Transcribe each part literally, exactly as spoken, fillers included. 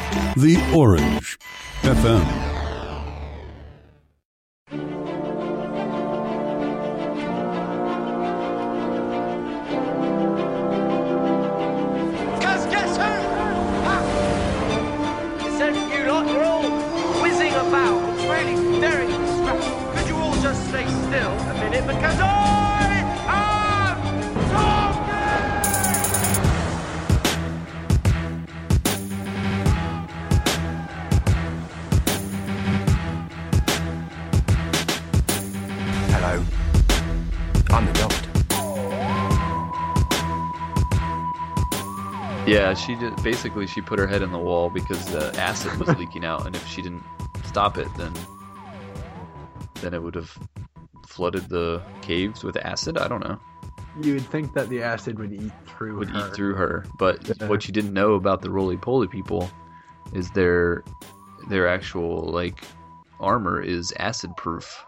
The Orange F M. Yeah, she did, basically she put her head in the wall because the acid was leaking out, and if she didn't stop it, then then it would have flooded the caves with acid. I don't know. You would think that the acid would eat through would her. eat through her, but Yeah. what you didn't know about the roly-poly people is their their actual like armor is acid-proof,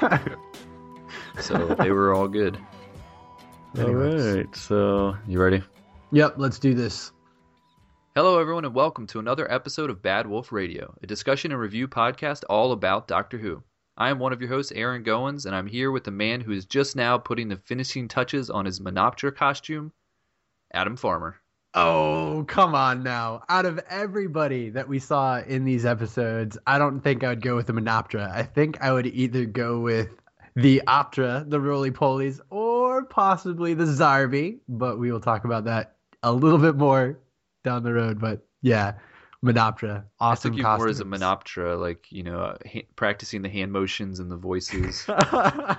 so they were all good. Anyways. All right, so you ready? Yep, let's do this. Hello, everyone, and welcome to another episode of Bad Wolf Radio, a discussion and review podcast all about Doctor Who. I am one of your hosts, Aaron Goins, and I'm here with the man who is just now putting the finishing touches on his Menoptera costume, Adam Farmer. Oh, come on now. Out of everybody that we saw in these episodes, I don't think I would go with the Menoptera. I think I would either go with the Optra, the roly-polies, or possibly the Zarbi, but we will talk about that a little bit more down the road. But yeah, Menoptera, awesome I took you costumes. more as a Menoptera, like, you know, uh, ha- practicing the hand motions and the voices. uh,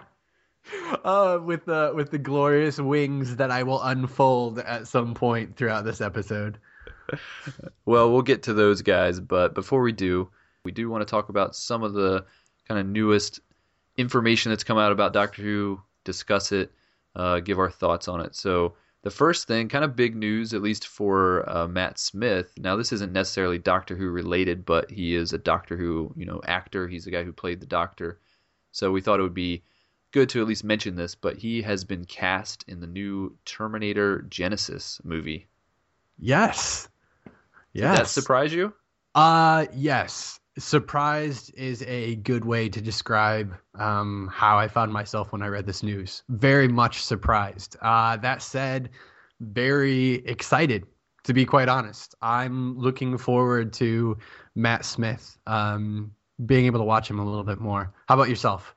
with the with the glorious wings that I will unfold at some point throughout this episode. Well, we'll get to those guys, but before we do, we do want to talk about some of the kind of newest information that's come out about Doctor Who, discuss it, uh, give our thoughts on it. So the first thing, kind of big news, at least for uh, Matt Smith. Now, this isn't necessarily Doctor Who related, but he is a Doctor Who, you know, actor. He's the guy who played the Doctor. So we thought it would be good to at least mention this, but he has been cast in the new Terminator Genesis movie. Yes. Did Yes. that surprise you? Uh, yes. Surprised is a good way to describe um, how I found myself when I read this news. Very much surprised. Uh, that said, very excited, to be quite honest. I'm looking forward to Matt Smith, um, being able to watch him a little bit more. How about yourself?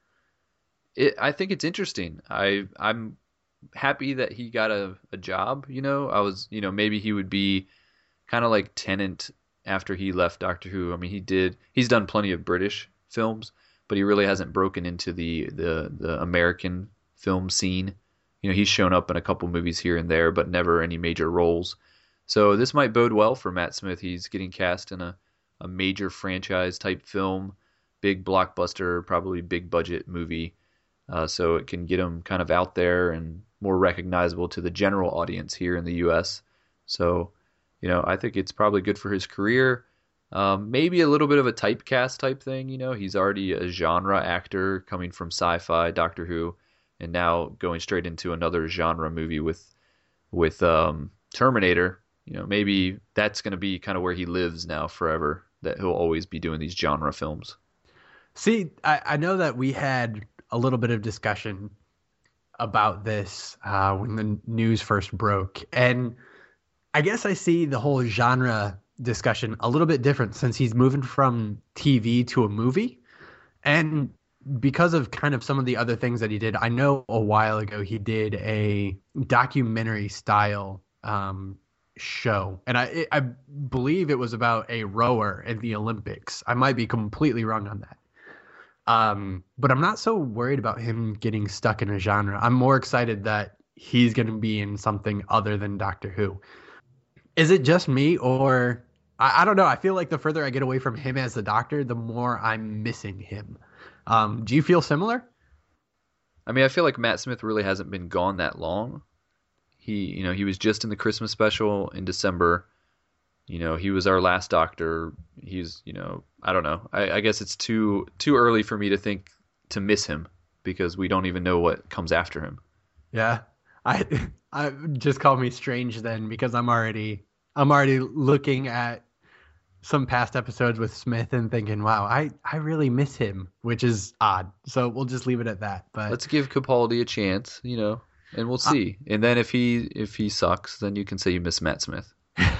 It, I think it's interesting. I I'm happy that he got a, a job. You know, I was you know maybe he would be kind of like Tennant after he left Doctor Who. I mean, he did. He's done plenty of British films, but he really hasn't broken into the the the American film scene. You know, he's shown up in a couple movies here and there, but never any major roles. So this might bode well for Matt Smith. He's getting cast in a, a major franchise type film, big blockbuster, probably big budget movie. Uh, so it can get him kind of out there and more recognizable to the general audience here in the U S. So, you know, I think it's probably good for his career. Um, maybe a little bit of a typecast type thing. You know, he's already a genre actor coming from sci-fi, Doctor Who, and now going straight into another genre movie with with um, Terminator. You know, maybe that's going to be kind of where he lives now forever, that he'll always be doing these genre films. See, I, I know that we had a little bit of discussion about this uh, when the news first broke. And I guess I see the whole genre discussion a little bit different since he's moving from T V to a movie. And because of kind of some of the other things that he did, I know a while ago he did a documentary style um, show. And I, I believe it was about a rower in the Olympics. I might be completely wrong on that. Um, but I'm not so worried about him getting stuck in a genre. I'm more excited that he's going to be in something other than Doctor Who. Is it just me, or I, I don't know. I feel like the further I get away from him as the Doctor, the more I'm missing him. Um, do you feel similar? I mean, I feel like Matt Smith really hasn't been gone that long. He, you know, he was just in the Christmas special in December. You know, he was our last Doctor. He's, you know, I don't know. I, I guess it's too too early for me to think to miss him because we don't even know what comes after him. Yeah, I, I just call me strange then because I'm already I'm already looking at some past episodes with Smith and thinking, wow, I, I really miss him, which is odd. So we'll just leave it at that. But let's give Capaldi a chance, you know, and we'll see. Uh, and then if he if he sucks, then you can say you miss Matt Smith.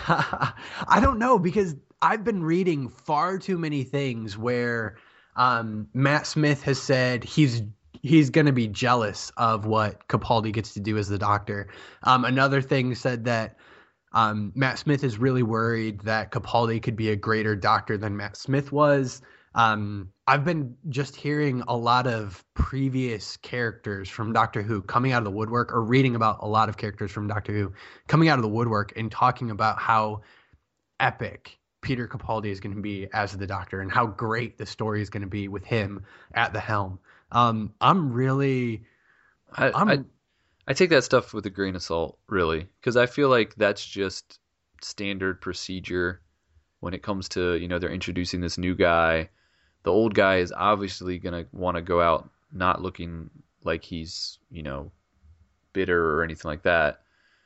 I don't know, because I've been reading far too many things where um, Matt Smith has said he's he's going to be jealous of what Capaldi gets to do as the Doctor. Um, another thing said that um, Matt Smith is really worried that Capaldi could be a greater Doctor than Matt Smith was. Um, I've been just hearing a lot of previous characters from Doctor Who coming out of the woodwork, or reading about a lot of characters from Doctor Who coming out of the woodwork and talking about how epic Peter Capaldi is going to be as the Doctor and how great the story is going to be with him at the helm. Um, I'm really, I, I'm, I, I take that stuff with a grain of salt, really, because I feel like that's just standard procedure when it comes to, you know, they're introducing this new guy. The old guy is obviously going to want to go out not looking like he's, you know, bitter or anything like that.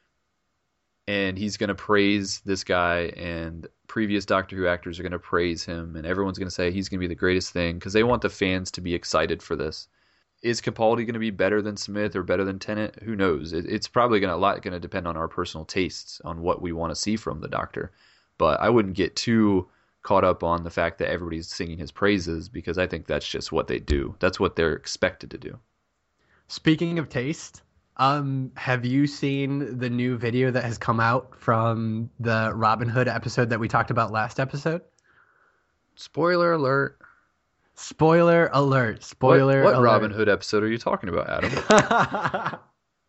And he's going to praise this guy, and previous Doctor Who actors are going to praise him, and everyone's going to say he's going to be the greatest thing because they want the fans to be excited for this. Is Capaldi going to be better than Smith or better than Tennant? Who knows? It, it's probably going to a lot going to depend on our personal tastes on what we want to see from the Doctor. But I wouldn't get too caught up on the fact that everybody's singing his praises, because I think that's just what they do. That's what they're expected to do. Speaking of taste, um, have you seen the new video that has come out from the Robin Hood episode that we talked about last episode? Spoiler alert. Spoiler alert. Spoiler what, what alert. Robin Hood episode are you talking about, Adam?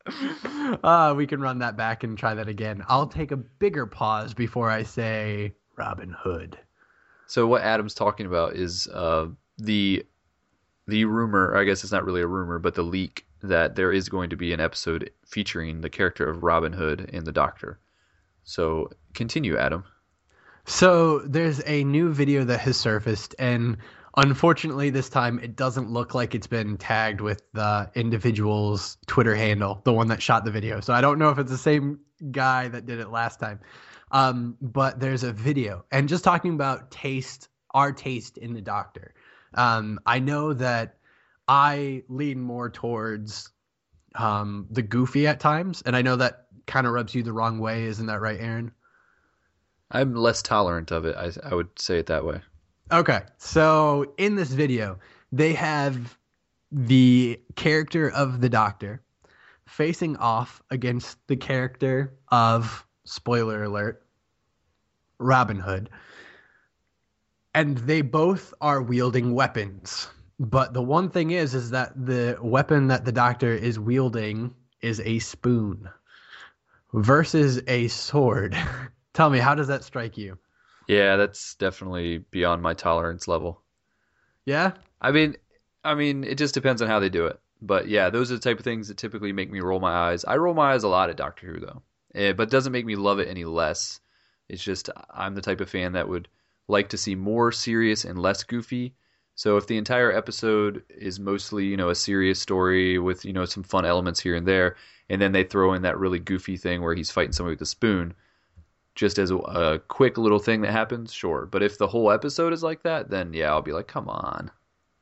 uh, we can run that back and try that again. I'll take a bigger pause before I say Robin Hood. So what Adam's talking about is uh, the the rumor, I guess it's not really a rumor, but the leak that there is going to be an episode featuring the character of Robin Hood and the Doctor. So continue, Adam. So there's a new video that has surfaced, and unfortunately this time it doesn't look like it's been tagged with the individual's Twitter handle, the one that shot the video. So I don't know if it's the same guy that did it last time. Um, but there's a video, and just talking about taste, our taste in the Doctor. Um, I know that I lean more towards um, the goofy at times, and I know that kind of rubs you the wrong way. Isn't that right, Aaron? I'm less tolerant of it. I, I would say it that way. Okay. So in this video, they have the character of the Doctor facing off against the character of, spoiler alert, Robin Hood. And they both are wielding weapons. But the one thing is, is that the weapon that the Doctor is wielding is a spoon versus a sword. Tell me, how does that strike you? Yeah, that's definitely beyond my tolerance level. Yeah? I mean, I mean, it just depends on how they do it. But yeah, those are the type of things that typically make me roll my eyes. I roll my eyes a lot at Doctor Who, though. Eh, but it doesn't make me love it any less. It's just I'm the type of fan that would like to see more serious and less goofy. So if the entire episode is mostly, you know, a serious story with, you know, some fun elements here and there, and then they throw in that really goofy thing where he's fighting somebody with a spoon, just as a, a quick little thing that happens, sure. But if the whole episode is like that, then yeah, I'll be like, come on.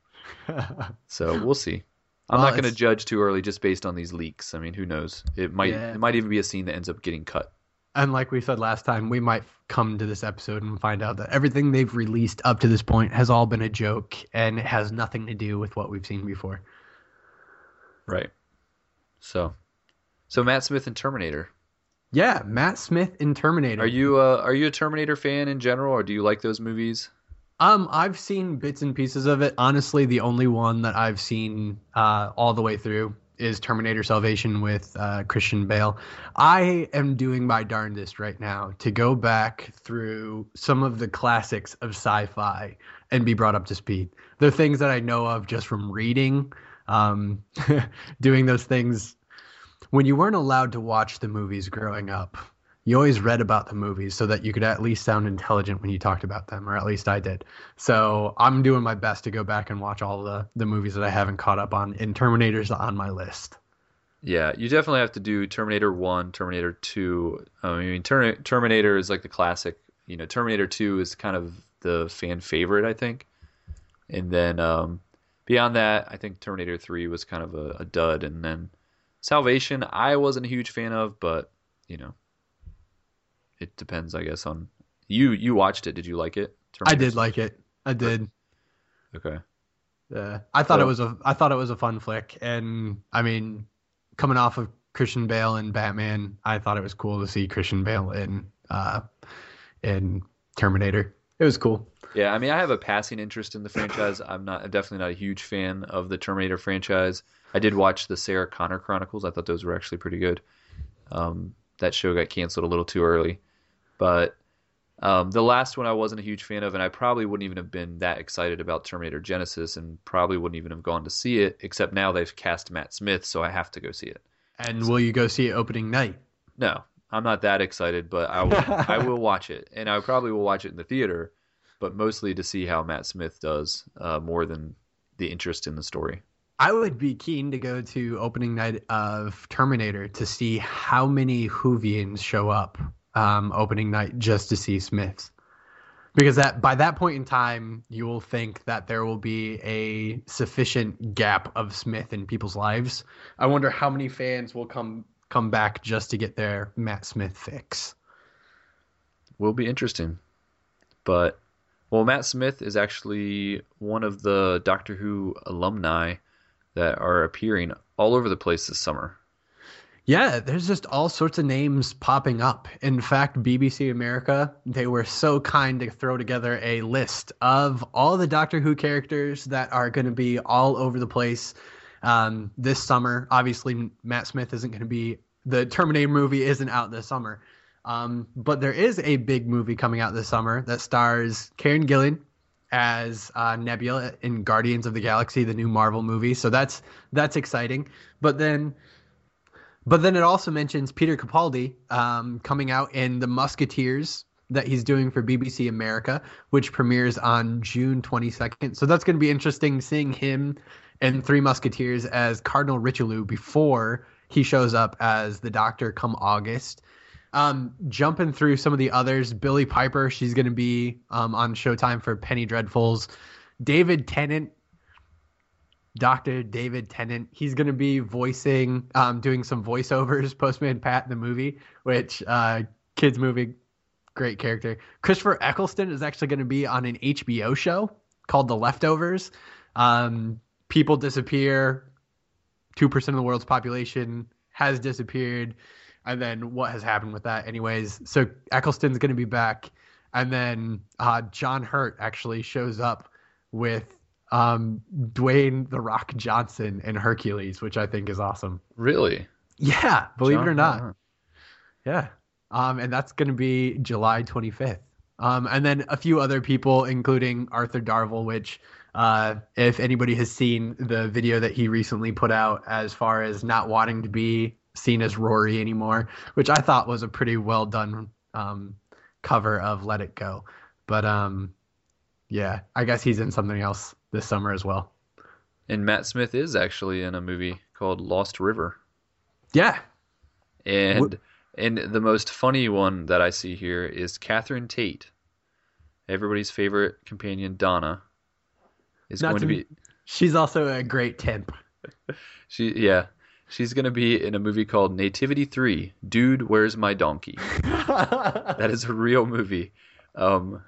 So we'll see. I'm well, not going to judge too early just based on these leaks. I mean, who knows? It might yeah. it might even be a scene that ends up getting cut. And like we said last time, we might come to this episode and find out that everything they've released up to this point has all been a joke, and it has nothing to do with what we've seen before. Right. So, so Matt Smith and Terminator. Yeah, Matt Smith in Terminator. Are you uh, are you a Terminator fan in general, or do you like those movies? Um, I've seen bits and pieces of it. Honestly, the only one that I've seen uh, all the way through is Terminator Salvation with uh, Christian Bale. I am doing my darndest right now to go back through some of the classics of sci-fi and be brought up to speed. They're things that I know of just from reading, um, doing those things. When you weren't allowed to watch the movies growing up, you always read about the movies so that you could at least sound intelligent when you talked about them, or at least I did. So I'm doing my best to go back and watch all the, the movies that I haven't caught up on, and Terminator's on my list. Yeah, you definitely have to do Terminator one, Terminator two. I mean, Ter- Terminator is like the classic you know, Terminator two is kind of the fan favorite, I think. And then um, beyond that, I think Terminator three was kind of a, a dud. And then Salvation, I wasn't a huge fan of, but, you know, it depends, I guess, on... You you watched it. Did you like it? Terminator I did like it. I did. Okay. Yeah, I thought well, it was a I thought it was a fun flick, and I mean, coming off of Christian Bale and Batman, I thought it was cool to see Christian Bale in uh, in Terminator. It was cool. Yeah, I mean, I have a passing interest in the franchise. I'm not I'm definitely not a huge fan of the Terminator franchise. I did watch the Sarah Connor Chronicles. I thought those were actually pretty good. Um, that show got canceled a little too early, but. Um, the last one I wasn't a huge fan of, and I probably wouldn't even have been that excited about Terminator Genesis, and probably wouldn't even have gone to see it, except now they've cast Matt Smith, so I have to go see it. And so, will you go see it opening night? No, I'm not that excited, but I will, I will watch it, and I probably will watch it in the theater, but mostly to see how Matt Smith does, uh, more than the interest in the story. I would be keen to go to opening night of Terminator to see how many Whovians show up. Um, opening night just to see Smiths, because that by that point in time you will think that there will be a sufficient gap of Smith in people's lives. I wonder how many fans will come come back just to get their Matt Smith fix. Will be interesting, but well, Matt Smith is actually one of the Doctor Who alumni that are appearing all over the place this summer. Yeah, there's just all sorts of names popping up. In fact, B B C America, they were so kind to throw together a list of all the Doctor Who characters that are going to be all over the place um, this summer. Obviously, Matt Smith isn't going to be, the Terminator movie isn't out this summer. Um, but there is a big movie coming out this summer that stars Karen Gillan as uh, Nebula in Guardians of the Galaxy, the new Marvel movie. So that's that's exciting. But then... But then it also mentions Peter Capaldi um, coming out in The Musketeers that he's doing for B B C America, which premieres on June twenty-second. So that's going to be interesting seeing him in Three Musketeers as Cardinal Richelieu before he shows up as the Doctor come August. Um, jumping through some of the others, Billie Piper, she's going to be um, on Showtime for Penny Dreadfuls. David Tennant. Doctor David Tennant. He's going to be voicing, um, doing some voiceovers, Postman Pat, the movie, which, uh, kids movie, great character. Christopher Eccleston is actually going to be on an H B O show called The Leftovers. Um, people disappear. two percent of the world's population has disappeared. And then what has happened with that anyways? So Eccleston's going to be back. And then, uh, John Hurt actually shows up with, um Dwayne The Rock Johnson in Hercules, which I think is awesome. Really? Yeah, believe John, it or not. uh-huh. Yeah. Um and that's going to be July twenty-fifth. Um and then a few other people, including Arthur Darvill, which uh if anybody has seen the video that he recently put out as far as not wanting to be seen as Rory anymore, which I thought was a pretty well done um cover of Let It Go. But um yeah, I guess he's in something else this summer as well. And Matt Smith is actually in a movie called Lost River. Yeah. And What? and the most funny one that I see here is Catherine Tate, everybody's favorite companion Donna, is Not going to to- be She's also a great temp. she yeah she's going to be in a movie called Nativity three, Dude, Where's My Donkey? That is a real movie. Um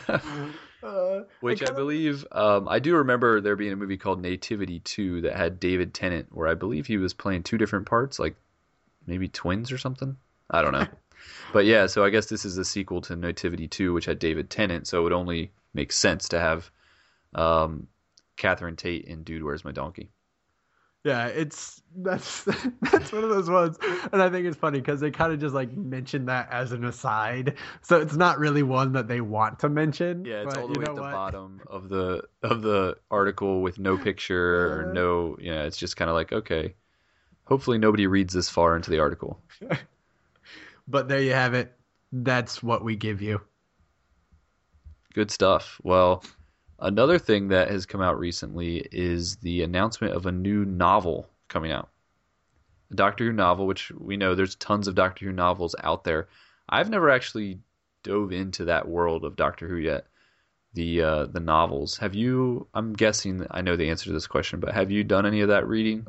Uh, Which I, kinda- believe, um, I do remember there being a movie called Nativity two that had David Tennant, where I believe he was playing two different parts, like maybe twins or something. I don't know. But yeah, so I guess this is a sequel to Nativity two, which had David Tennant, so it would only make sense to have um, Catherine Tate in Dude, Where's My Donkey? Yeah, it's that's that's one of those ones, and I think it's funny because they kind of just like mention that as an aside, so it's not really one that they want to mention. Yeah, it's but all the you way know at the what? bottom of the of the article with no picture or no, yeah, it's just kind of like, okay, hopefully nobody reads this far into the article. But there you have it. That's what we give you. Good stuff. Well, another thing that has come out recently is the announcement of a new novel coming out. A Doctor Who novel, which we know there's tons of Doctor Who novels out there. I've never actually dove into that world of Doctor Who yet. The uh, the novels. Have you? I'm guessing I know the answer to this question, but have you done any of that reading?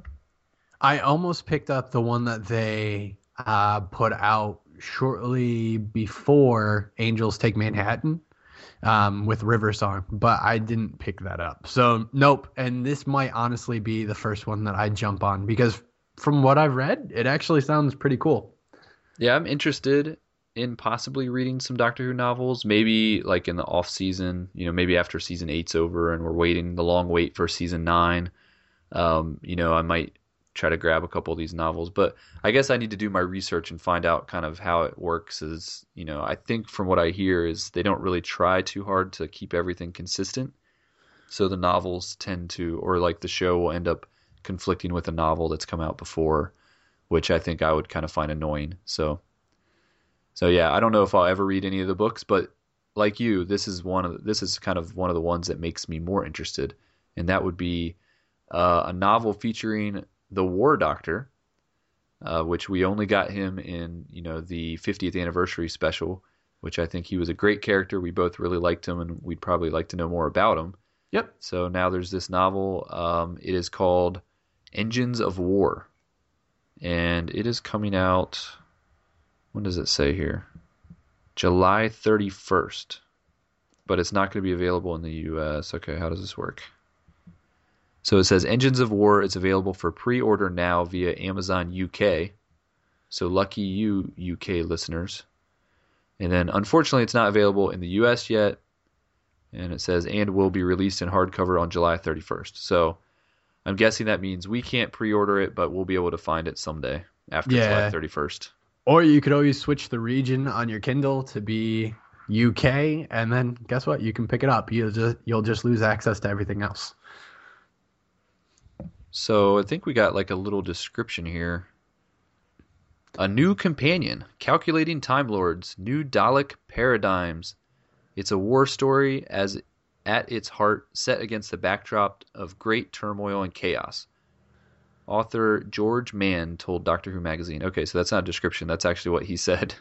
I almost picked up the one that they uh, put out shortly before Angels Take Manhattan um, with River Song, but I didn't pick that up. So nope. And this might honestly be the first one that I jump on because from what I've read, it actually sounds pretty cool. Yeah, I'm interested in possibly reading some Doctor Who novels, maybe like in the off season, you know, maybe after season eight's over and we're waiting the long wait for season nine. Um, you know, I might try to grab a couple of these novels, but I guess I need to do my research and find out kind of how it works. Is, you know, I think from what I hear is they don't really try too hard to keep everything consistent. So the novels tend to, or like the show will end up conflicting with a novel that's come out before, which I think I would kind of find annoying. So So yeah, I don't know if I'll ever read any of the books, but like you, this is one of the, this is kind of one of the ones that makes me more interested, and that would be uh, a novel featuring the War Doctor, uh, which we only got him in you know the fiftieth anniversary special, which I think he was a great character. We both really liked him, and we'd probably like to know more about him. Yep. So now there's this novel. Um, it is called Engines of War, and it is coming out. When does it say here? July thirty-first. But it's not going to be available in the U S. Okay, how does this work? So it says Engines of War is available for pre-order now via Amazon U K. So lucky you, U K listeners. And then unfortunately it's not available in the U S yet. And it says and will be released in hardcover on July thirty-first. So I'm guessing that means we can't pre-order it, but we'll be able to find it someday after Yeah. July thirty-first. Or you could always switch the region on your Kindle to be U K, and then guess what? You can pick it up. You'll just you'll just lose access to everything else. So I think we got like a little description here. A new companion, calculating Time Lords, new Dalek paradigms. It's a war story as at its heart set against the backdrop of great turmoil and chaos. Author George Mann told Doctor Who magazine. Okay, so that's not a description. That's actually what he said.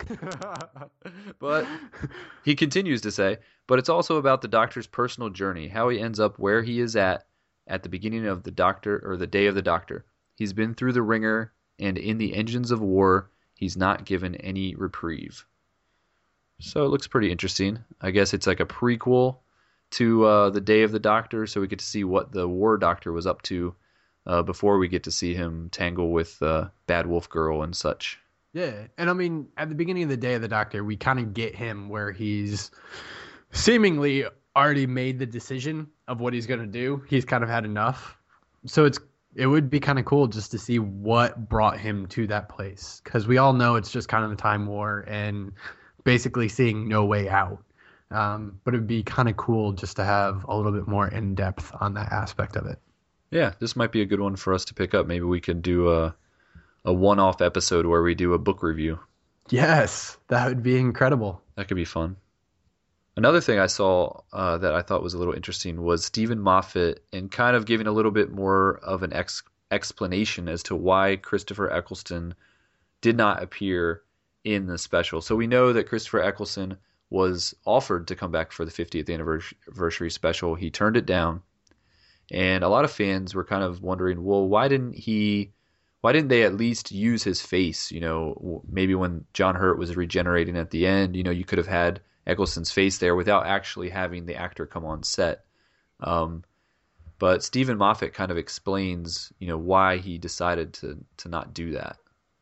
But he continues to say, but it's also about the Doctor's personal journey, how he ends up where he is at at the beginning of the Doctor or the day of the Doctor. He's been through the ringer, and in the Engines of War, he's not given any reprieve. So it looks pretty interesting. I guess it's like a prequel to uh, the day of the Doctor, so we get to see what the War Doctor was up to Uh, before we get to see him tangle with uh, Bad Wolf Girl and such. Yeah, and I mean, at the beginning of the day of the Doctor, we kind of get him where he's seemingly already made the decision of what he's going to do. He's kind of had enough. So it's it would be kind of cool just to see what brought him to that place. Because we all know it's just kind of the Time War and basically seeing no way out. Um, but it would be kind of cool just to have a little bit more in-depth on that aspect of it. Yeah, this might be a good one for us to pick up. Maybe we could do a a one-off episode where we do a book review. Yes, that would be incredible. That could be fun. Another thing I saw uh, that I thought was a little interesting was Stephen Moffat and kind of giving a little bit more of an ex- explanation as to why Christopher Eccleston did not appear in the special. So we know that Christopher Eccleston was offered to come back for the fiftieth anniversary special. He turned it down. And a lot of fans were kind of wondering, well, why didn't he, why didn't they at least use his face? You know, maybe when John Hurt was regenerating at the end, you know, you could have had Eccleston's face there without actually having the actor come on set. Um, but Stephen Moffat kind of explains, you know, why he decided to to not do that.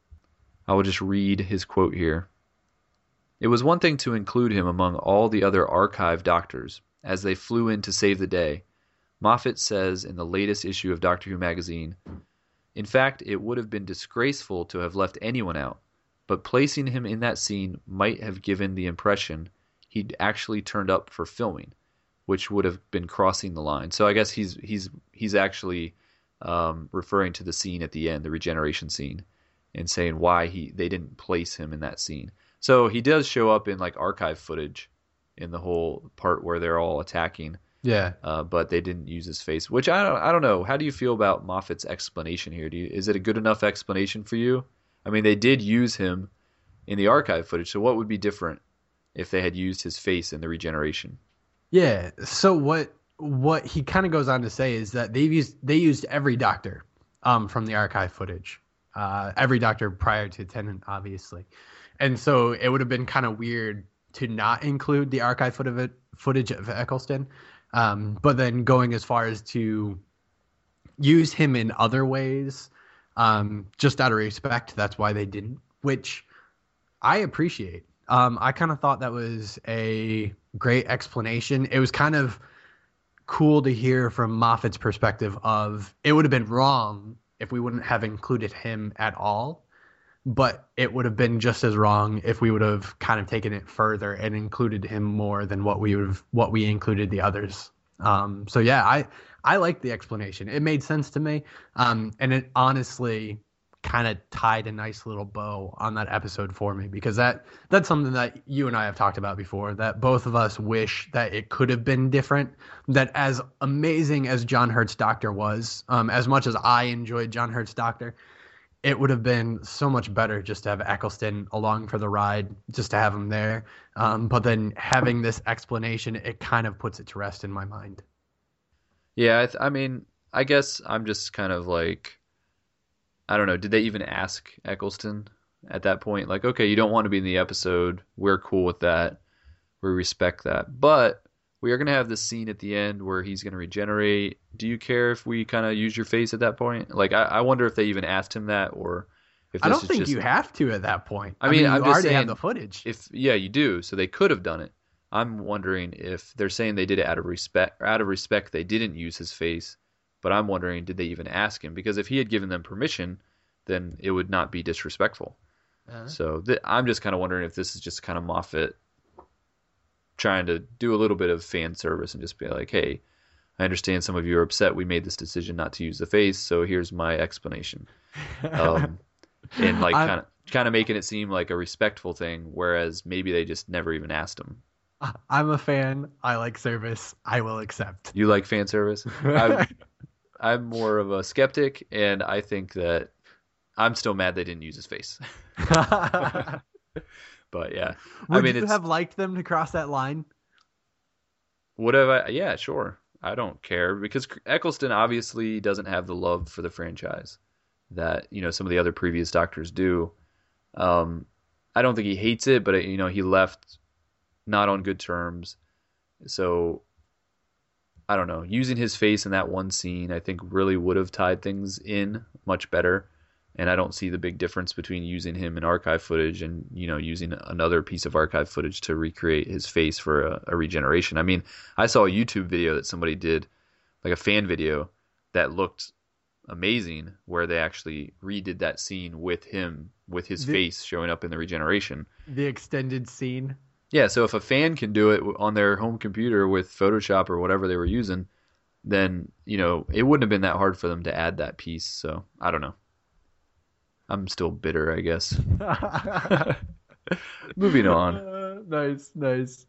I will just read his quote here. It was one thing to include him among all the other archive doctors as they flew in to save the day. Moffat says in the latest issue of Doctor Who magazine, in fact, it would have been disgraceful to have left anyone out, but placing him in that scene might have given the impression he'd actually turned up for filming, which would have been crossing the line. So I guess he's he's he's actually um, referring to the scene at the end, the regeneration scene, and saying why he they didn't place him in that scene. So he does show up in like archive footage in the whole part where they're all attacking. Yeah. Uh, but they didn't use his face, which I don't. I don't know. How do you feel about Moffat's explanation here? Do you, is it a good enough explanation for you? I mean, they did use him in the archive footage, so what would be different if they had used his face in the regeneration. Yeah. So what what he kind of goes on to say is that they've used they used every doctor um, from the archive footage, uh, every doctor prior to Tennant, obviously, and so it would have been kind of weird to not include the archive foot of it, footage of Eccleston, um, but then going as far as to use him in other ways, um, just out of respect. That's why they didn't, which I appreciate. Um, I kind of thought that was a great explanation. It was kind of cool to hear from Moffat's perspective of it would have been wrong if we wouldn't have included him at all, but it would have been just as wrong if we would have kind of taken it further and included him more than what we would have, what we included the others. Um, so yeah, I, I like the explanation. It made sense to me. Um, and it honestly kind of tied a nice little bow on that episode for me, because that that's something that you and I have talked about before, that both of us wish that it could have been different, that as amazing as John Hurt's Doctor was, um, as much as I enjoyed John Hurt's Doctor, it would have been so much better just to have Eccleston along for the ride, just to have him there. Um, but then having this explanation, it kind of puts it to rest in my mind. Yeah, I, th- I mean, I guess I'm just kind of like, I don't know, did they even ask Eccleston at that point? Like, okay, you don't want to be in the episode. We're cool with that. We respect that. But we are going to have this scene at the end where he's going to regenerate. Do you care if we kind of use your face at that point? Like, I, I wonder if they even asked him that, or if this I don't is think just... you have to at that point. I mean, I mean I'm you just already saying, have the footage. If yeah, you do. So they could have done it. I'm wondering if they're saying they did it out of respect. Out of respect, they didn't use his face. But I'm wondering, did they even ask him? Because if he had given them permission, then it would not be disrespectful. Uh-huh. So th- I'm just kind of wondering if this is just kind of Moffat trying to do a little bit of fan service and just be like, hey, I understand some of you are upset we made this decision not to use the face, so here's my explanation. Um, and like kind of kind of making it seem like a respectful thing, whereas maybe they just never even asked him. I'm a fan. I like service. I will accept. You like fan service? I'm, I'm more of a skeptic, and I think that I'm still mad they didn't use his face. But yeah, would I mean, you it's, have liked them to cross that line? Would have I? Yeah, sure. I don't care, because Eccleston obviously doesn't have the love for the franchise that, you know, some of the other previous Doctors do. Um, I don't think he hates it, but you know, he left not on good terms. So I don't know. Using his face in that one scene, I think really would have tied things in much better. And I don't see the big difference between using him in archive footage and, you know, using another piece of archive footage to recreate his face for a, a regeneration. I mean, I saw a YouTube video that somebody did, like a fan video, that looked amazing, where they actually redid that scene with him, with his the, face showing up in the regeneration. The extended scene. Yeah, so if a fan can do it on their home computer with Photoshop or whatever they were using, then, you know, it wouldn't have been that hard for them to add that piece. So I don't know. I'm still bitter, I guess. Moving on. Uh, nice, nice.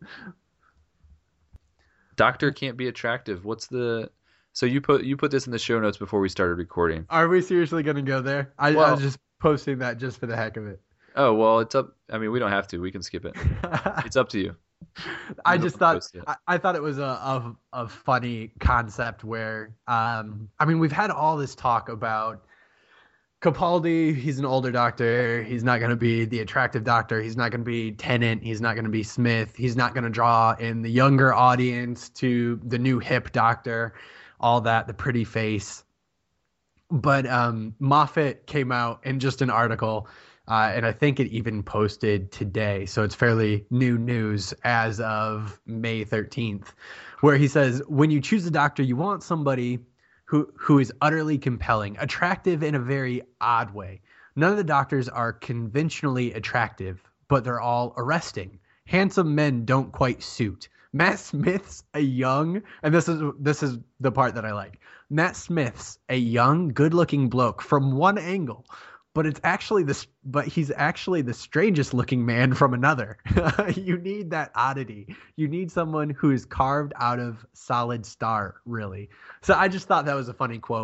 Doctor can't be attractive. What's the... So you put you put this in the show notes before we started recording. Are we seriously going to go there? I, well, I was just posting that just for the heck of it. Oh, well, it's up... I mean, we don't have to. We can skip it. It's up to you. I just thought I, I thought it was a, a a funny concept where, um, I mean, we've had all this talk about Capaldi. He's an older Doctor. He's not going to be the attractive Doctor. He's not going to be Tennant. He's not going to be Smith. He's not going to draw in the younger audience to the new hip Doctor, all that, the pretty face. But um, Moffat came out in just an article, uh, and I think it even posted today, so it's fairly new news as of May thirteenth, where he says, when you choose a Doctor, you want somebody who who is utterly compelling, attractive in a very odd way. None of the Doctors are conventionally attractive, but they're all arresting. Handsome men don't quite suit. Matt Smith's a young, and this is this is the part that I like. Matt Smith's a young, good-looking bloke from one angle, but it's actually this. But he's actually the strangest looking man from another. You need that oddity. You need someone who is carved out of solid star, really. So I just thought that was a funny quote.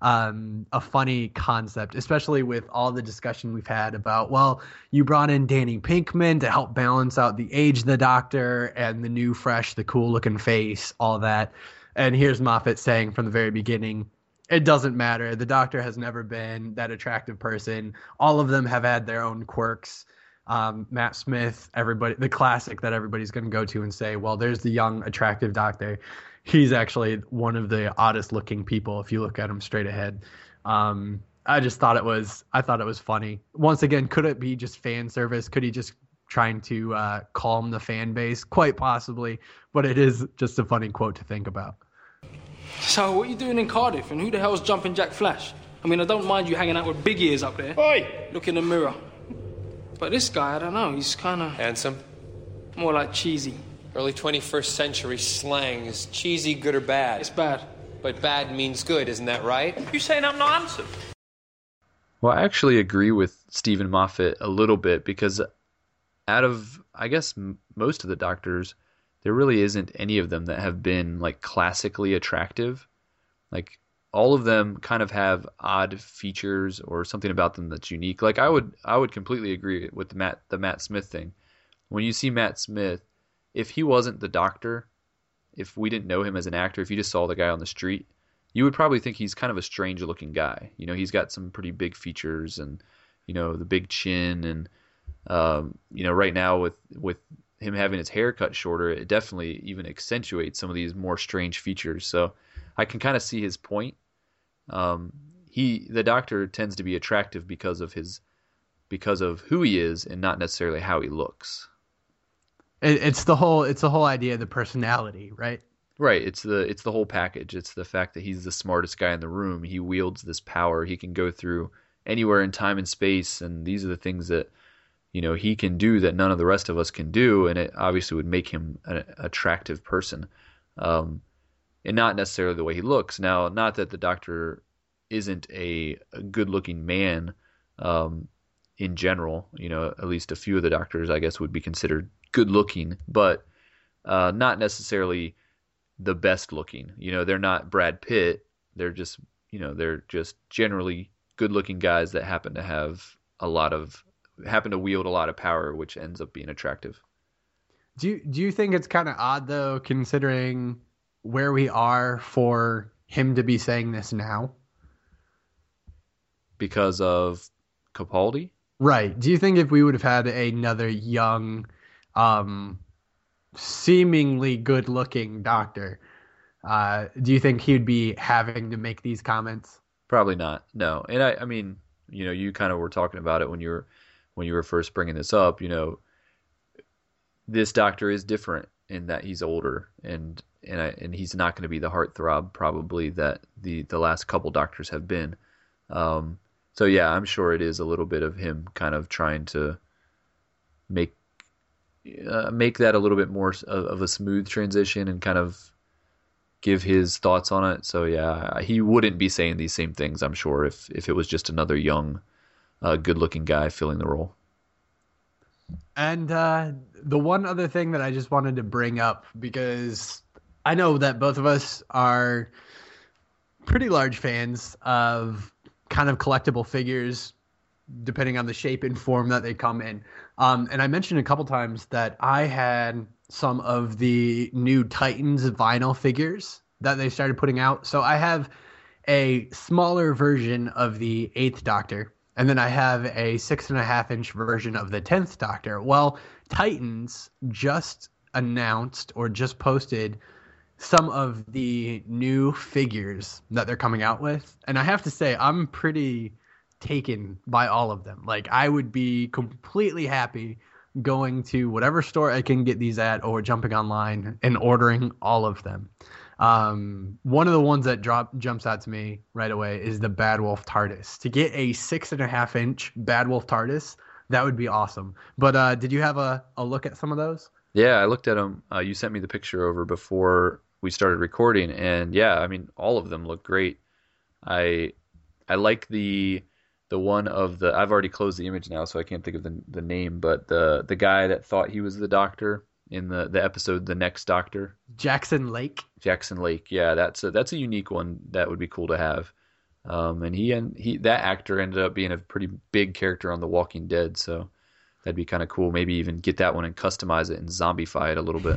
um, a funny concept, especially with all the discussion we've had about, well, you brought in Danny Pinkman to help balance out the age of the Doctor and the new, fresh, the cool looking face, all that. And here's Moffat saying from the very beginning, it doesn't matter. The Doctor has never been that attractive person. All of them have had their own quirks. Um, Matt Smith, everybody, the classic that everybody's going to go to and say, well, there's the young, attractive Doctor. He's actually one of the oddest looking people if you look at him straight ahead. Um, I just thought it was, I thought it was funny. Once again, could it be just fan service? Could he just trying to uh, calm the fan base? Quite possibly, but it is just a funny quote to think about. So what are you doing in Cardiff, and who the hell's Jumping Jack Flash? I mean, I don't mind you hanging out with big ears up there. Oi! Look in the mirror. But this guy, I don't know, he's kind of... Handsome? More like cheesy. Early twenty-first century slang. Is cheesy good or bad? It's bad. But bad means good, isn't that right? You saying I'm not handsome? Well, I actually agree with Stephen Moffat a little bit, because out of, I guess, m- most of the Doctors, there really isn't any of them that have been like classically attractive. Like all of them kind of have odd features or something about them that's unique. Like I would I would completely agree with the Matt the Matt Smith thing. When you see Matt Smith, if he wasn't the Doctor, if we didn't know him as an actor, if you just saw the guy on the street, you would probably think he's kind of a strange looking guy. You know, he's got some pretty big features and, you know, the big chin and, um, you know, right now with, with him having his hair cut shorter, it definitely even accentuates some of these more strange features. So I can kind of see his point. Um, he, the Doctor tends to be attractive because of his, because of who he is and not necessarily how he looks. It's the whole, it's the whole idea of the personality, right? Right. It's the it's the whole package. It's the fact that he's the smartest guy in the room. He wields this power. He can go through anywhere in time and space, and these are the things that, you know, he can do that none of the rest of us can do, and it obviously would make him an attractive person, um, and not necessarily the way he looks. Now, not that the Doctor isn't a, a good-looking man um, in general. You know, at least a few of the Doctors, I guess, would be considered good-looking, but uh, not necessarily the best looking. You know, they're not Brad Pitt. They're just, you know, they're just generally good looking guys that happen to have a lot of, happen to wield a lot of power, which ends up being attractive. Do you, do you think it's kind of odd though, considering where we are for him to be saying this now? Because of Capaldi? Right. Do you think if we would have had another young, um, seemingly good-looking Doctor, uh, do you think he'd be having to make these comments? Probably not. No. And I, I mean, you know, you kind of were talking about it when you were when you were first bringing this up. You know, this Doctor is different in that he's older, and and I, and he's not going to be the heartthrob probably that the the last couple Doctors have been. Um, so yeah, I'm sure it is a little bit of him kind of trying to make. Uh, make that a little bit more of, of a smooth transition and kind of give his thoughts on it. So yeah, he wouldn't be saying these same things, I'm sure, if if it was just another young, uh, good-looking guy filling the role. And uh, the one other thing that I just wanted to bring up, because I know that both of us are pretty large fans of kind of collectible figures, depending on the shape and form that they come in. Um, and I mentioned a couple times that I had some of the new Titans vinyl figures that they started putting out. So I have a smaller version of the eighth Doctor, and then I have a six and a half inch version of the tenth Doctor. Well, Titans just announced or just posted some of the new figures that they're coming out with. And I have to say, I'm pretty taken by all of them. Like, I would be completely happy going to whatever store I can get these at or jumping online and ordering all of them. Um, one of the ones that drop jumps out to me right away is the Bad Wolf TARDIS. To get a six and a half inch Bad Wolf TARDIS, that would be awesome. But uh, did you have a, a look at some of those? Yeah, I looked at them. Uh, you sent me the picture over before we started recording, and yeah, I mean, all of them look great. I I like the the one of the, I've already closed the image now, so I can't think of the the name, but the the guy that thought he was the Doctor in the, the episode The Next Doctor. Jackson Lake. Jackson Lake, yeah, that's a, that's a unique one that would be cool to have. Um, and he and he that actor ended up being a pretty big character on The Walking Dead, so that'd be kind of cool. Maybe even get that one and customize it and zombify it a little bit.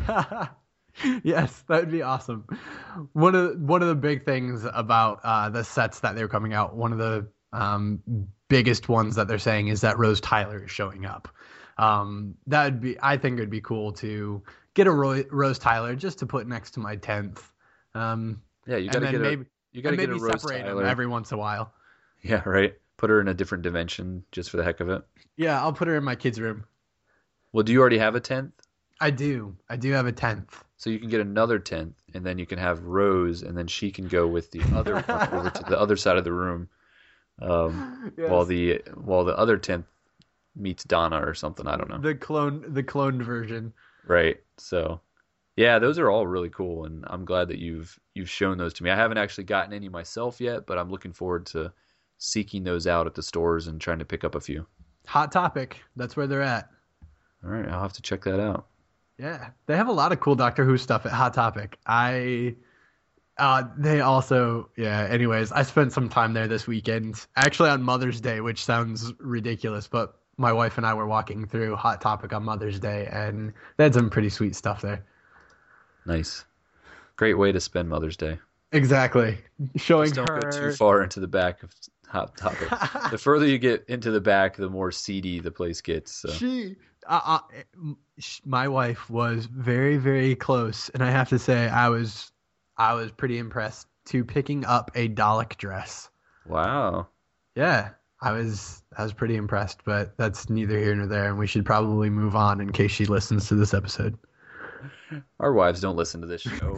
Yes, that would be awesome. One of one of the big things about uh, the sets that they're coming out, one of the um, biggest ones that they're saying is that Rose Tyler is showing up. Um, that would be, I think, it would be cool to get a Ro- Rose Tyler just to put next to my tenth. Um, yeah, you got to get maybe, a you got to get a Rose Tyler every once in a while. Yeah, right. Put her in a different dimension just for the heck of it. Yeah, I'll put her in my kid's room. Well, do you already have a tenth? I do. I do have a tenth. So you can get another tenth, and then you can have Rose, and then she can go with the other one over to the other side of the room, um, yes. while the while the other tenth meets Donna or something. I don't know. The clone, the cloned version. Right. So, yeah, those are all really cool, and I'm glad that you've you've shown those to me. I haven't actually gotten any myself yet, but I'm looking forward to seeking those out at the stores and trying to pick up a few. Hot Topic. That's where they're at. All right, I'll have to check that out. Yeah, they have a lot of cool Doctor Who stuff at Hot Topic. I, uh, they also, yeah. Anyways, I spent some time there this weekend, actually on Mother's Day, which sounds ridiculous, but my wife and I were walking through Hot Topic on Mother's Day, and they had some pretty sweet stuff there. Nice, great way to spend Mother's Day. Exactly, showing Just don't her. go too far into the back of Hot Topic. The further you get into the back, the more seedy the place gets. So. She. Uh, uh, my wife was very, very close, and I have to say, I was, I was pretty impressed to picking up a Dalek dress. Wow. Yeah, I was, I was pretty impressed, but that's neither here nor there, and we should probably move on in case she listens to this episode. Our wives don't listen to this show,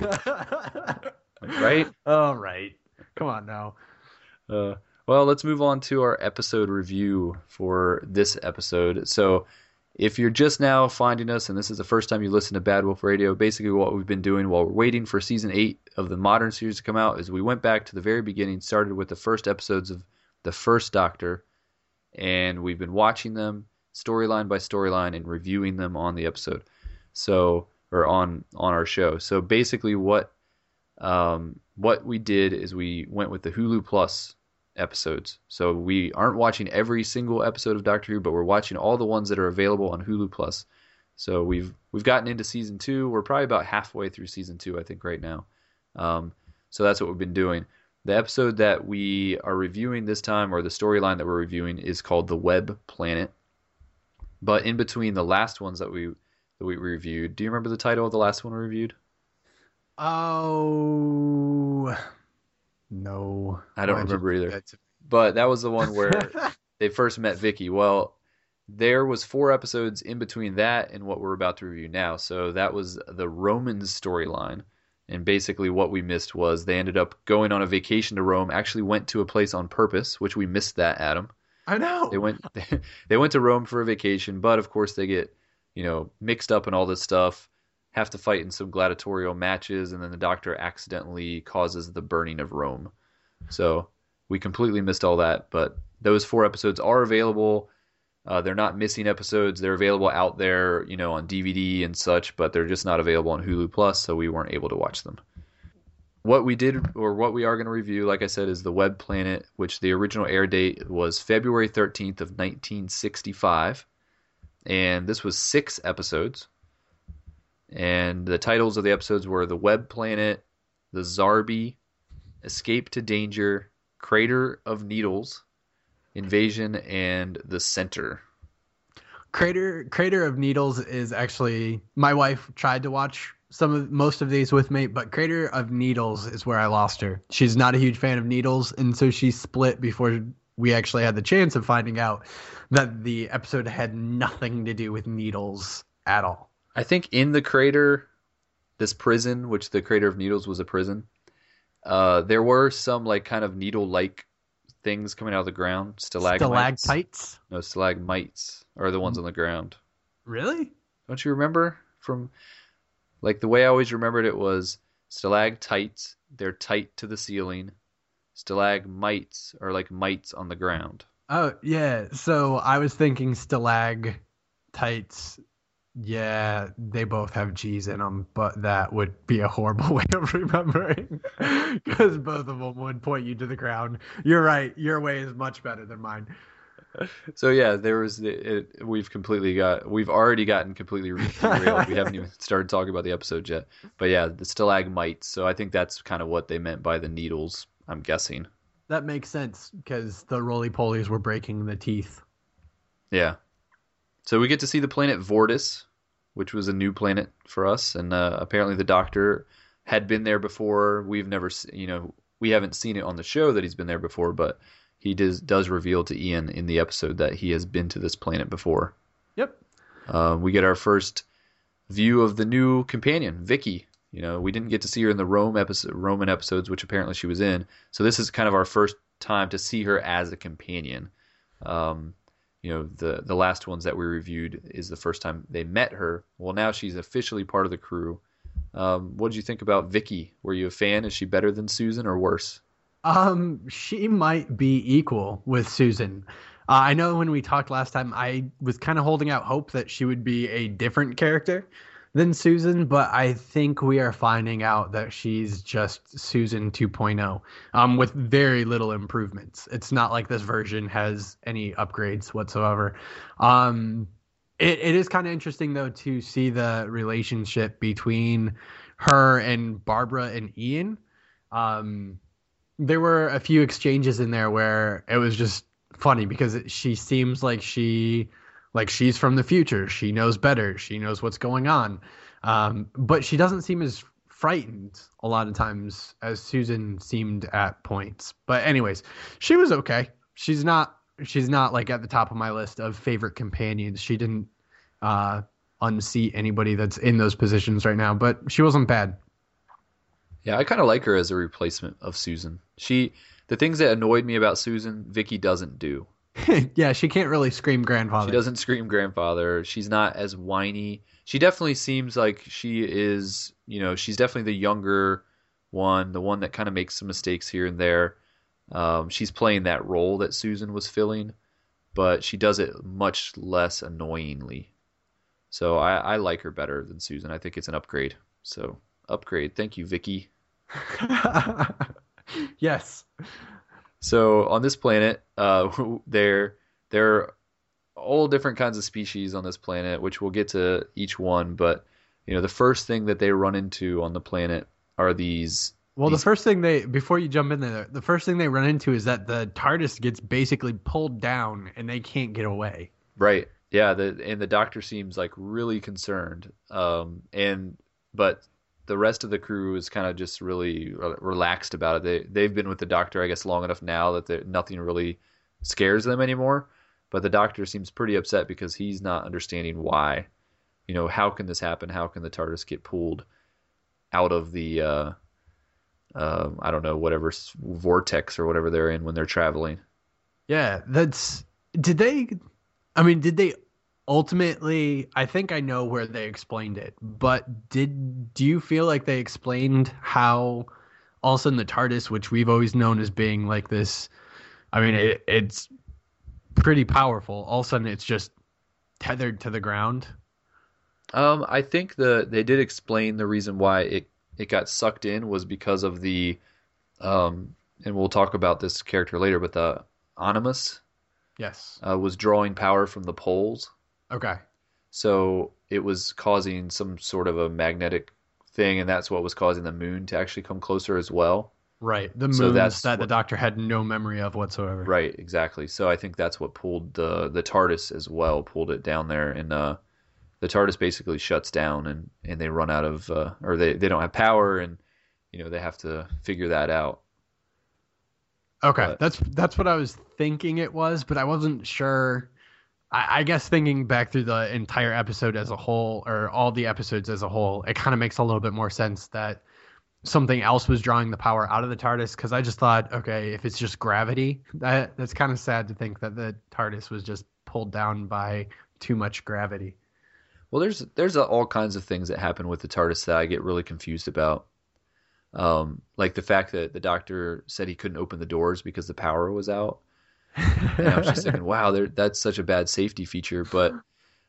right? All right, come on now. Uh, well, let's move on to our episode review for this episode. So. If you're just now finding us, and this is the first time you listen to Bad Wolf Radio, basically what we've been doing while we're waiting for season eight of the modern series to come out is we went back to the very beginning, started with the first episodes of the first Doctor, and we've been watching them storyline by storyline and reviewing them on the episode, so or on on our show. So basically, what um, what we did is we went with the Hulu Plus episodes. So we aren't watching every single episode of Doctor Who, but we're watching all the ones that are available on Hulu Plus. So we've we've gotten into season two. We're probably about halfway through season two, I think, right now. Um, so that's what we've been doing. The episode that we are reviewing this time, or the storyline that we're reviewing, is called The Web Planet. But in between the last ones that we that we reviewed, do you remember the title of the last one we reviewed? Oh. No, I don't remember either. But that was the one where they first met Vicky. Well, there was four episodes in between that and what we're about to review now. So that was the Romans storyline. And basically what we missed was they ended up going on a vacation to Rome, actually went to a place on purpose, which we missed that, Adam. I know. They went they went to Rome for a vacation, but of course they get, you know, mixed up in all this stuff. Have to fight in some gladiatorial matches, and then the Doctor accidentally causes the burning of Rome. So we completely missed all that, but those four episodes are available. Uh, they're not missing episodes. They're available out there, you know, on D V D and such, but they're just not available on Hulu Plus, so we weren't able to watch them. What we did, or what we are going to review, like I said, is The Web Planet, which the original air date was February thirteenth of nineteen sixty-five, and this was six episodes. And the titles of the episodes were The Web Planet, The Zarbi, Escape to Danger, Crater of Needles, Invasion, and The Center. Crater Crater of Needles is actually, my wife tried to watch some of most of these with me, but Crater of Needles is where I lost her. She's not a huge fan of needles, and so she split before we actually had the chance of finding out that the episode had nothing to do with needles at all. I think in the crater, this prison, which the Crater of Needles was a prison, uh, there were some like kind of needle-like things coming out of the ground. Stalagmites. Stalactites? No, stalagmites are the ones on the ground. Really? Don't you remember from, like the way I always remembered it was stalactites, they're tight to the ceiling. Stalagmites are like mites on the ground. Oh, yeah. So I was thinking stalactites Yeah, they both have G's in them, but that would be a horrible way of remembering because both of them would point you to the ground. You're right. Your way is much better than mine. So yeah, there was the, it, we've completely got we've already gotten completely derailed. We haven't even started talking about the episode yet. But yeah, the stalagmites. So I think that's kind of what they meant by the needles, I'm guessing. That makes sense because the roly-polies were breaking the teeth. Yeah. So we get to see the planet Vortis, which was a new planet for us, and uh, apparently the Doctor had been there before. We've never, you know, we haven't seen it on the show that he's been there before, but he does does reveal to Ian in the episode that he has been to this planet before. Yep. Uh, we get our first view of the new companion, Vicky. You know, we didn't get to see her in the Rome episode, Roman episodes, which apparently she was in. So this is kind of our first time to see her as a companion. Um, you know, the the last ones that we reviewed is the first time they met her. Well, now she's officially part of the crew. Um, what did you think about Vicky? Were you a fan? Is she better than Susan or worse? Um, she might be equal with Susan. Uh, I know when we talked last time, I was kind of holding out hope that she would be a different character than Susan, but I think we are finding out that she's just Susan two point oh, um, with very little improvements. It's not like this version has any upgrades whatsoever. Um, it, it is kind of interesting, though, to see the relationship between her and Barbara and Ian. Um, there were a few exchanges in there where it was just funny because it, she seems like she... Like she's from the future. She knows better. She knows what's going on. Um, but she doesn't seem as frightened a lot of times as Susan seemed at points. But anyways, she was okay. She's not she's not like at the top of my list of favorite companions. She didn't uh, unseat anybody that's in those positions right now, but she wasn't bad. Yeah, I kind of like her as a replacement of Susan. She the things that annoyed me about Susan, Vicky doesn't do. Yeah, she can't really scream grandfather. She doesn't scream grandfather. She's not as whiny. She definitely seems like she is, you know, she's definitely the younger one, the one that kind of makes some mistakes here and there. Um, she's playing that role that Susan was filling, but she does it much less annoyingly. So I, I like her better than Susan. I think it's an upgrade. So upgrade. Thank you, Vicky. Yes. So on this planet, uh, there there are all different kinds of species on this planet, which we'll get to each one. But you know, the first thing that they run into on the planet are these. Well, these... the first thing they before you jump in there, the first thing they run into is that the TARDIS gets basically pulled down and they can't get away. Right. Yeah. The and the Doctor seems like really concerned. Um. And but. The rest of the crew is kind of just really relaxed about it. They they've been with the Doctor, I guess, long enough now that nothing really scares them anymore. But the Doctor seems pretty upset because he's not understanding why. You know, how can this happen? How can the TARDIS get pulled out of the uh, uh, I don't know, whatever vortex or whatever they're in when they're traveling? Yeah, that's. Did they? I mean, did they? Ultimately, I think I know where they explained it, but did do you feel like they explained how all of a sudden the TARDIS, which we've always known as being like this, I mean, it, it's pretty powerful. All of a sudden, it's just tethered to the ground. Um, I think the they did explain the reason why it, it got sucked in was because of the, um, and we'll talk about this character later, but the Animus, yes, uh, was drawing power from the poles. Okay. So it was causing some sort of a magnetic thing, and that's what was causing the moon to actually come closer as well. Right. The moons so that's that what, the Doctor had no memory of whatsoever. Right, exactly. So I think that's what pulled the the TARDIS as well, pulled it down there, and uh, the TARDIS basically shuts down, and, and they run out of, uh, or they, they don't have power, and you know they have to figure that out. Okay, But, that's that's what I was thinking it was, but I wasn't sure. I, I guess thinking back through the entire episode as a whole, or all the episodes as a whole, it kind of makes a little bit more sense that something else was drawing the power out of the TARDIS. Because I just thought, okay, if it's just gravity, that that's kind of sad to think that the TARDIS was just pulled down by too much gravity. Well, there's there's all kinds of things that happen with the TARDIS that I get really confused about. Um, like the fact that the Doctor said he couldn't open the doors because the power was out. And I was just thinking, wow, that's such a bad safety feature. But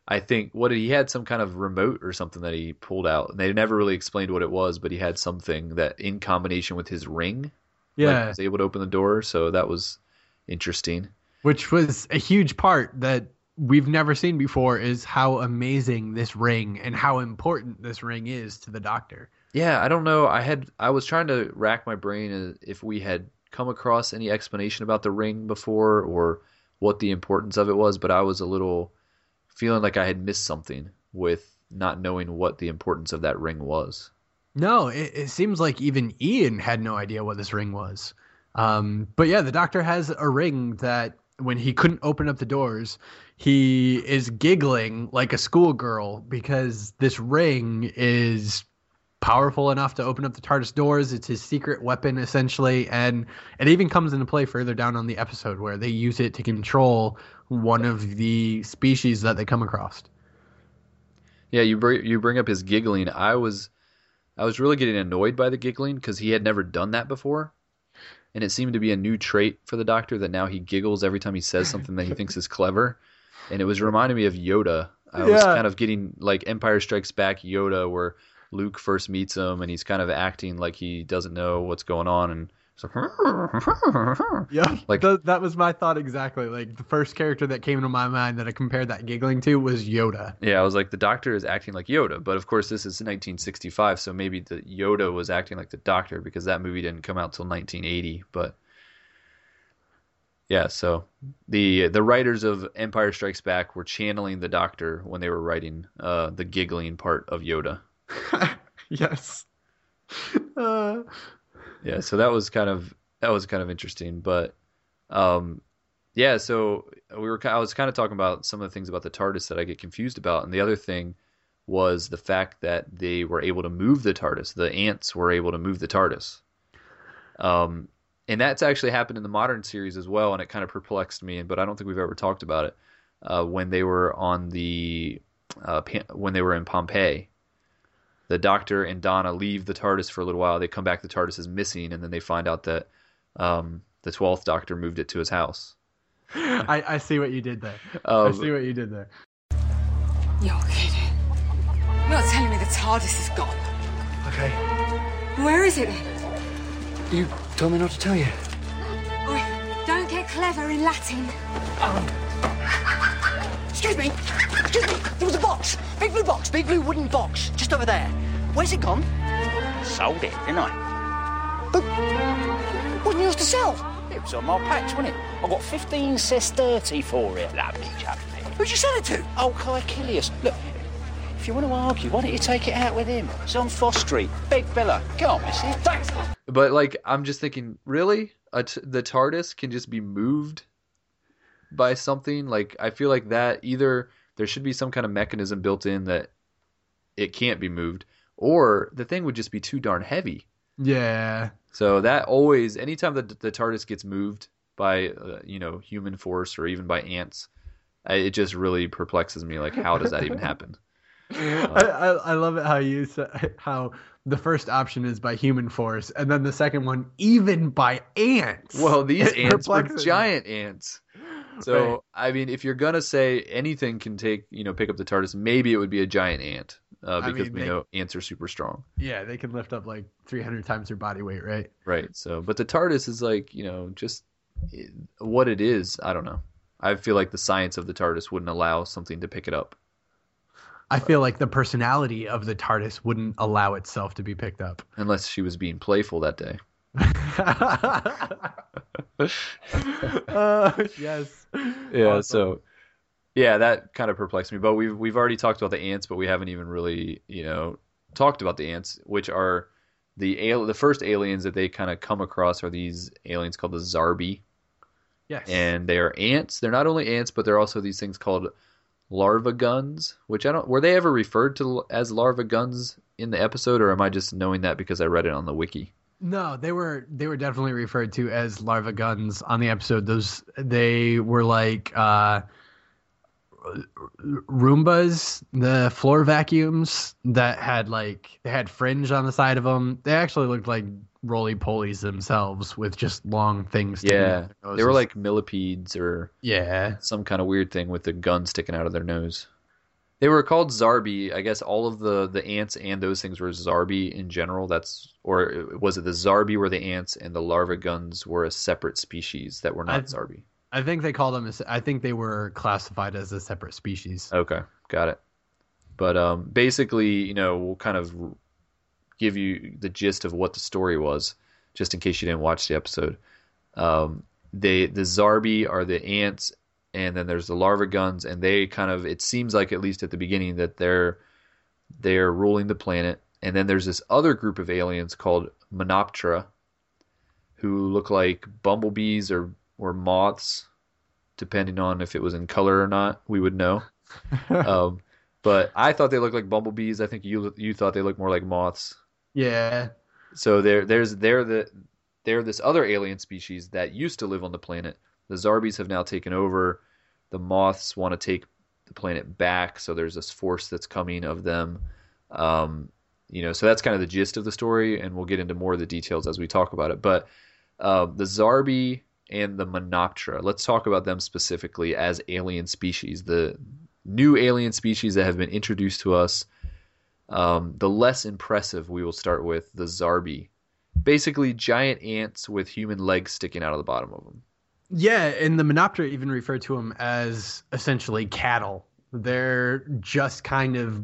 I think what he had some kind of remote or something that he pulled out, and they never really explained what it was, but he had something that, in combination with his ring, Yeah. like, was able to open the door. So that was interesting. Which was a huge part that we've never seen before, is how amazing this ring and how important this ring is to the Doctor. Yeah, I don't know. I had I was trying to rack my brain if we had come across any explanation about the ring before or what the importance of it was, but I was a little feeling like I had missed something with not knowing what the importance of that ring was. No, it, it seems like even Ian had no idea what this ring was. Um, but yeah, the Doctor has a ring that when he couldn't open up the doors, he is giggling like a schoolgirl because this ring is powerful enough to open up the TARDIS doors. It's his secret weapon, essentially, and it even comes into play further down on the episode where they use it to control one of the species that they come across. Yeah, you bring you bring up his giggling. I was I was really getting annoyed by the giggling because he had never done that before, and it seemed to be a new trait for the Doctor that now he giggles every time he says something that he thinks is clever, and it was reminding me of Yoda. I was Yeah. kind of getting like Empire Strikes Back Yoda, where Luke first meets him and he's kind of acting like he doesn't know what's going on, and it's like, Yeah, Like- Th- that was my thought exactly. Like the first character that came to my mind that I compared that giggling to was Yoda. yeah, I was like, the Doctor is acting like Yoda, but of course this is nineteen sixty-five, so maybe the Yoda was acting like the Doctor because that movie didn't come out till nineteen eighty. But yeah, so the the writers of Empire Strikes Back were channeling the Doctor when they were writing uh, the giggling part of Yoda. Yes. Uh, Yeah, so that was kind of that was kind of interesting, but um, yeah. So we were I was kind of talking about some of the things about the TARDIS that I get confused about, and the other thing was the fact that they were able to move the TARDIS. The ants were able to move the TARDIS, um, and that's actually happened in the modern series as well, and it kind of perplexed me. But I don't think we've ever talked about it uh, when they were on the uh, when they were in Pompeii. The Doctor and Donna leave the TARDIS for a little while. They come back, the TARDIS is missing, and then they find out that um, the twelfth Doctor moved it to his house. I, I see what you did there. I Um, see what you did there. You're kidding. You're not telling me the TARDIS is gone. Okay. Where is it then? You told me not to tell you. Oi, don't get clever in Latin. Excuse me. Excuse me. There was a box. Big blue box. Big blue wooden box. Just over there. Where's it gone? Sold it, didn't I? But wasn't yours to sell. It was on my patch, wasn't it? I got fifteen sesterti for it. Lovely chap. Who'd you sell it to? Oh, Caecilius. Look, if you want to argue, why don't you take it out with him? It's on Foss Street. Big fella. Can't miss it. Thanks. But like, I'm just thinking, really, A t- the TARDIS can just be moved by something? Like, I feel like that either there should be some kind of mechanism built in that it can't be moved, or the thing would just be too darn heavy. Yeah. So that always, anytime that the TARDIS gets moved by, uh, you know, human force or even by ants, I, it just really perplexes me. Like, how does that even happen? I, I, I love it how you said how the first option is by human force, and then the second one even by ants. Well, these It ants were perplexes me. giant ants. So, Right. I mean, if you're gonna say anything can take, you know, pick up the TARDIS, maybe it would be a giant ant, uh, I because mean, we they- know ants are super strong, Yeah, they can lift up like three hundred times their body weight, right? right? So, but the TARDIS is like, you know, just it, what it is. I don't know. I feel like the science of the TARDIS wouldn't allow something to pick it up. I feel like the personality of the TARDIS wouldn't allow itself to be picked up. Unless she was being playful that day. uh, yes. Yeah, Awesome. so yeah, that kind of perplexed me. But we've we've already talked about the ants, but we haven't even really, you know, talked about the ants, which are the al- the first aliens that they kind of come across are these aliens called the Zarbi, Yes. and they are ants. They're not only ants, but they're also these things called larva guns. Which I don't. Were they ever referred to as larva guns in the episode, or am I just knowing that because I read it on the wiki? No, they were they were definitely referred to as larva guns on the episode. Those they were like uh, Roombas, the floor vacuums that had like they had fringe on the side of them. They actually looked like roly polies themselves with just long things. sticking out Yeah, of their they were noses. like millipedes or yeah. some kind of weird thing with the gun sticking out of their nose. They were called Zarbi. I guess all of the, the ants and those things were Zarbi in general. That's or was it the Zarbi were the ants and the larva guns were a separate species that were not I, Zarbi? I think they called them. A, I think they were classified as a separate species. Okay, got it. But um, basically, you know, we'll kind of give you the gist of what the story was, just in case you didn't watch the episode. Um, they the Zarbi are the ants. And then there's the larva guns, and they kind of, it seems like at least at the beginning that they're they're ruling the planet. And then there's this other group of aliens called Menoptera, who look like bumblebees or, or moths, depending on if it was in color or not. We would know. um, but I thought they looked like bumblebees. I think you you thought they looked more like moths. Yeah. So there there's they're the they're this other alien species that used to live on the planet. The Zarbis have now taken over. The moths want to take the planet back, so there's this force that's coming of them. Um, you know, so that's kind of the gist of the story, and we'll get into more of the details as we talk about it. But uh, the Zarbi and the Menoptera, let's talk about them specifically as alien species, the new alien species that have been introduced to us. Um, the less impressive, we will start with the Zarbi. Basically, giant ants with human legs sticking out of the bottom of them. Yeah, and the Menoptera even refer to them as essentially cattle. They're just kind of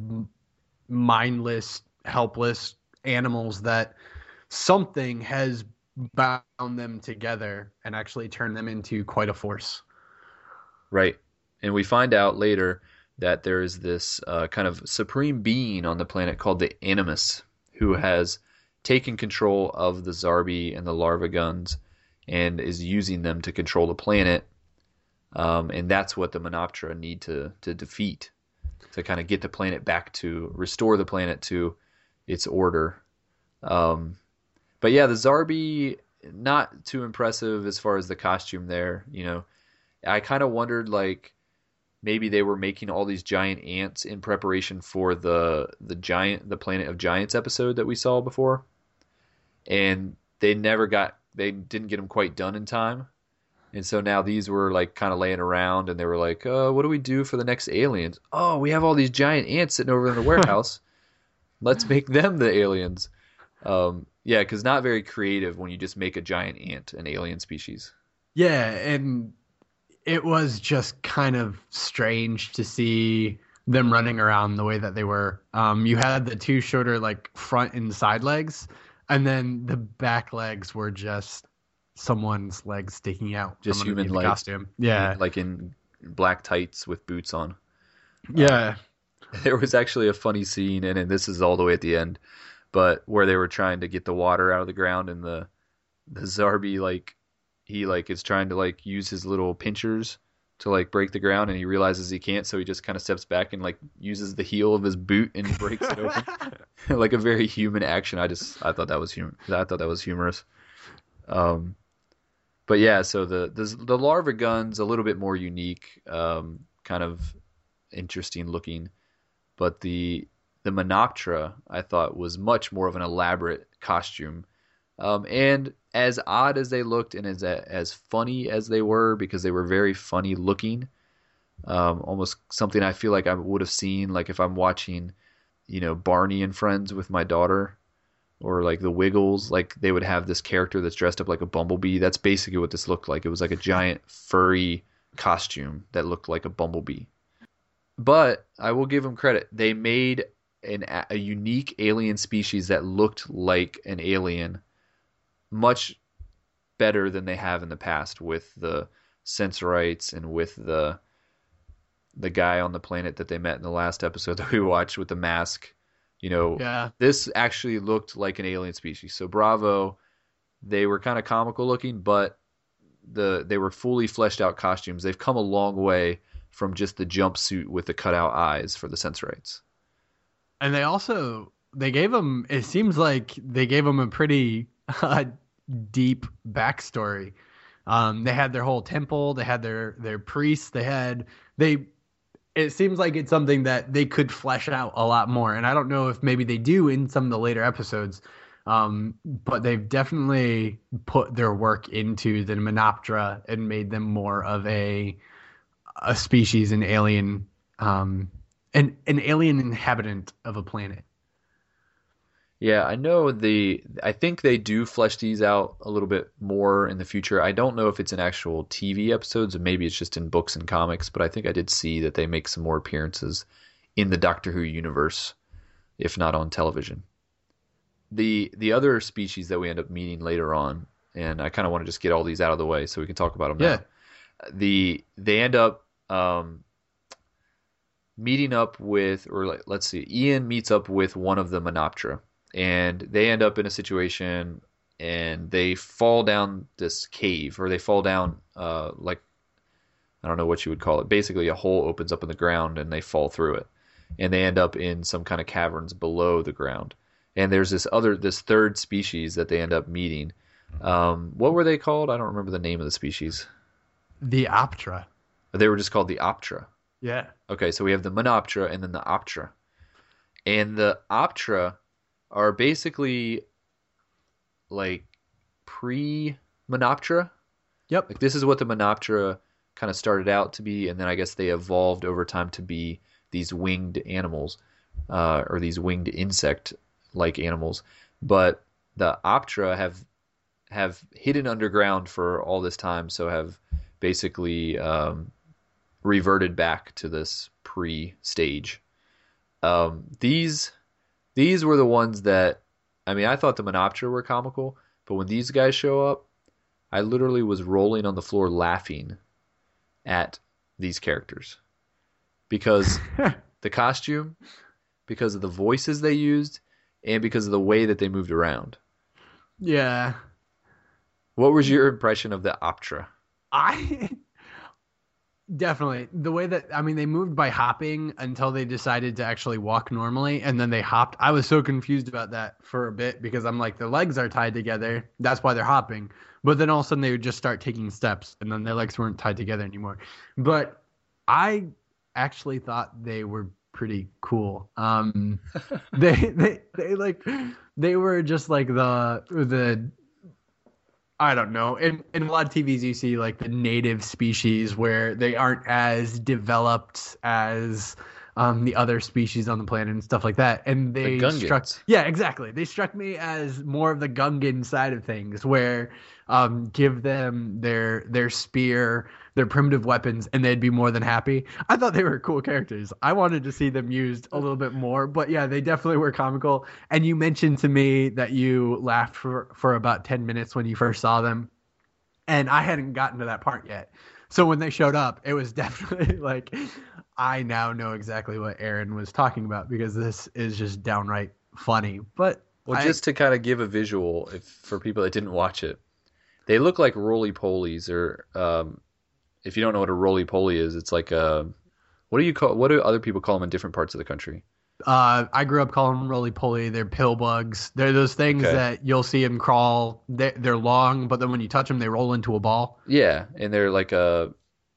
mindless, helpless animals that something has bound them together and actually turned them into quite a force. Right. And we find out later that there is this uh, kind of supreme being on the planet called the Animus, who has taken control of the Zarbi and the larva guns and is using them to control the planet. Um, and that's what the Menoptera need to to defeat, to kind of get the planet back to, restore the planet to its order. Um, but yeah, the Zarbi, not too impressive as far as the costume there. You know, I kind of wondered, like, maybe they were making all these giant ants in preparation for the the giant, the Planet of Giants episode that we saw before. And they never got, they didn't get them quite done in time. And so now these were like kind of laying around, and they were like, uh, what do we do for the next aliens? Oh, we have all these giant ants sitting over in the warehouse. Let's make them the aliens. Um, yeah, because not very creative when you just make a giant ant an alien species. Yeah, and it was just kind of strange to see them running around the way that they were. Um, you had the two shorter like front and side legs, and then the back legs were just someone's legs sticking out, just from human the legs. Costume. Yeah, like in black tights with boots on. Yeah, uh, there was actually a funny scene, and, and this is all the way at the end, but where they were trying to get the water out of the ground, and the the Zarbi like he like is trying to like use his little pinchers to like break the ground, and he realizes he can't, so he just kind of steps back and like uses the heel of his boot and breaks it open. Like a very human action. I just I thought that was hum- I thought that was humorous. Um, but yeah, so the the the larva gun's a little bit more unique, um, kind of interesting looking, but the the Menoptera I thought was much more of an elaborate costume. Um, and as odd as they looked, and as as funny as they were, because they were very funny looking, um, almost something I feel like I would have seen, like if I'm watching, you know, Barney and Friends with my daughter, or like the Wiggles, like they would have this character that's dressed up like a bumblebee. That's basically what this looked like. It was like a giant furry costume that looked like a bumblebee. But I will give them credit. They made an, a unique alien species that looked like an alien much better than they have in the past with the Sensorites and with the the guy on the planet that they met in the last episode that we watched with the mask. You know, yeah. This actually looked like an alien species. So bravo. They were kind of comical looking, but the they were fully fleshed out costumes. They've come a long way from just the jumpsuit with the cutout eyes for the Sensorites. And they also, they gave them, it seems like they gave them a pretty uh, deep backstory. Um, they had their whole temple, they had their, their priests, they had, they, it seems like it's something that they could flesh out a lot more. And I don't know if maybe they do in some of the later episodes, um, but they've definitely put their work into the Menoptera and made them more of a, a species, an alien, um, an an alien inhabitant of a planet. Yeah, I know the. I think they do flesh these out a little bit more in the future. I don't know if it's in actual T V episodes, or maybe it's just in books and comics. But I think I did see that they make some more appearances in the Doctor Who universe, if not on television. The the other species that we end up meeting later on, and I kind of want to just get all these out of the way so we can talk about them Yeah. now. The they end up um, meeting up with, or like, let's see, Ian meets up with one of the Menoptera. And they end up in a situation, and they fall down this cave, or they fall down, uh, like, I don't know what you would call it. Basically, a hole opens up in the ground, and they fall through it. And they end up in some kind of caverns below the ground. And there's this other, this third species that they end up meeting. Um, what were they called? I don't remember the name of the species. The Optra. They were just called the Optra. Yeah. Okay, so we have the Menoptera and then the Optra. And the Optra are basically like pre-Menoptera. Yep. Like this is what the Menoptera kind of started out to be, and then I guess they evolved over time to be these winged animals, uh, or these winged insect-like animals. But the Optra have have hidden underground for all this time, so have basically um, reverted back to this pre-stage. Um, these. These were the ones that, I mean, I thought the Menoptera were comical, but when these guys show up, I literally was rolling on the floor laughing at these characters. Because the costume, because of the voices they used, and because of the way that they moved around. Yeah. What was your impression of the Optra? I definitely the way that I mean they moved by hopping until they decided to actually walk normally, and then they hopped. I was so confused about that for a bit because I'm like, their legs are tied together, that's why they're hopping. But then all of a sudden they would just start taking steps, and then their legs weren't tied together anymore. But I actually thought they were pretty cool. Um, they they they like they were just like the the. I don't know. In in a lot of T Vs, you see like the native species where they aren't as developed as um, the other species on the planet and stuff like that. And they The Gungans. struck, yeah, exactly. They struck me as more of the Gungan side of things, where um, give them their their spear, their primitive weapons, and they'd be more than happy. I thought they were cool characters. I wanted to see them used a little bit more, but yeah, they definitely were comical. And you mentioned to me that you laughed for, for about ten minutes when you first saw them, and I hadn't gotten to that part yet. So when they showed up, it was definitely like, I now know exactly what Aaron was talking about, because this is just downright funny. But Well, I, just to kind of give a visual, if for people that didn't watch it, they look like roly-polies, or um, if you don't know what a roly-poly is, it's like a, what do you call, what do other people call them in different parts of the country? Uh, I grew up calling them roly-poly. They're pill bugs. They're those things Okay. that you'll see them crawl. They're, they're long, but then when you touch them, they roll into a ball. Yeah, and they're like a,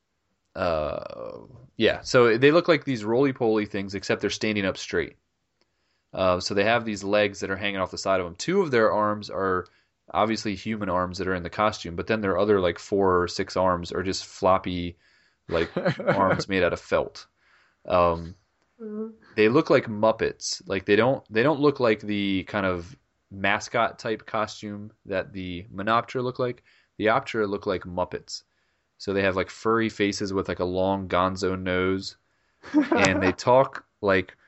uh, yeah. So they look like these roly-poly things, except they're standing up straight. Uh, so they have these legs that are hanging off the side of them. Two of their arms are obviously human arms that are in the costume, but then their other like four or six arms are just floppy, like arms made out of felt. Um, they look like Muppets. Like they don't they don't look like the kind of mascot type costume that the Menoptera look like. The Optera look like Muppets. So they have like furry faces with like a long gonzo nose, and they talk like.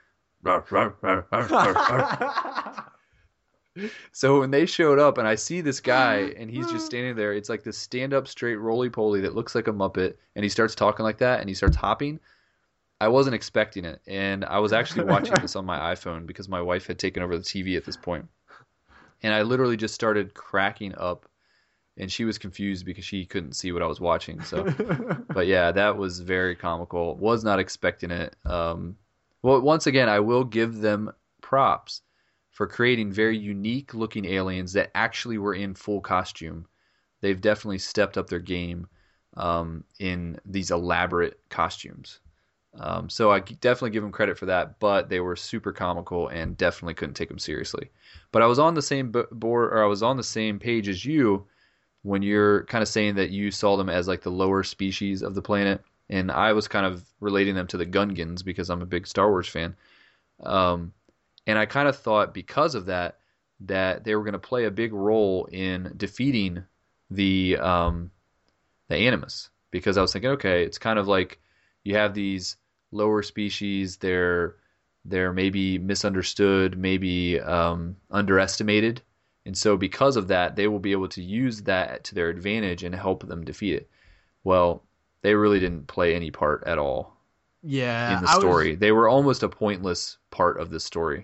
So when they showed up, and I see this guy, and he's just standing there, it's like this stand-up straight roly-poly that looks like a Muppet, and he starts talking like that, and he starts hopping. I wasn't expecting it, and I was actually watching this on my iPhone because my wife had taken over the T V at this point. And I literally just started cracking up, and she was confused because she couldn't see what I was watching. So, but yeah, that was very comical. Was not expecting it. Um, well, once again, I will give them props for creating very unique looking aliens that actually were in full costume. They've definitely stepped up their game um, in these elaborate costumes. Um, so I definitely give them credit for that, but they were super comical and definitely couldn't take them seriously. But I was on the same board, or I was on the same page as you when you're kind of saying that you saw them as like the lower species of the planet. and I was kind of relating them to the Gungans because I'm a big Star Wars fan. Um, and I kind of thought because of that, that they were going to play a big role in defeating the um, the Animus. Because I was thinking, okay, it's kind of like you have these lower species, they're they're maybe misunderstood, maybe um, underestimated, and so because of that, they will be able to use that to their advantage and help them defeat it. Well, they really didn't play any part at all. Yeah, in the I story. was... They were almost a pointless part of the story.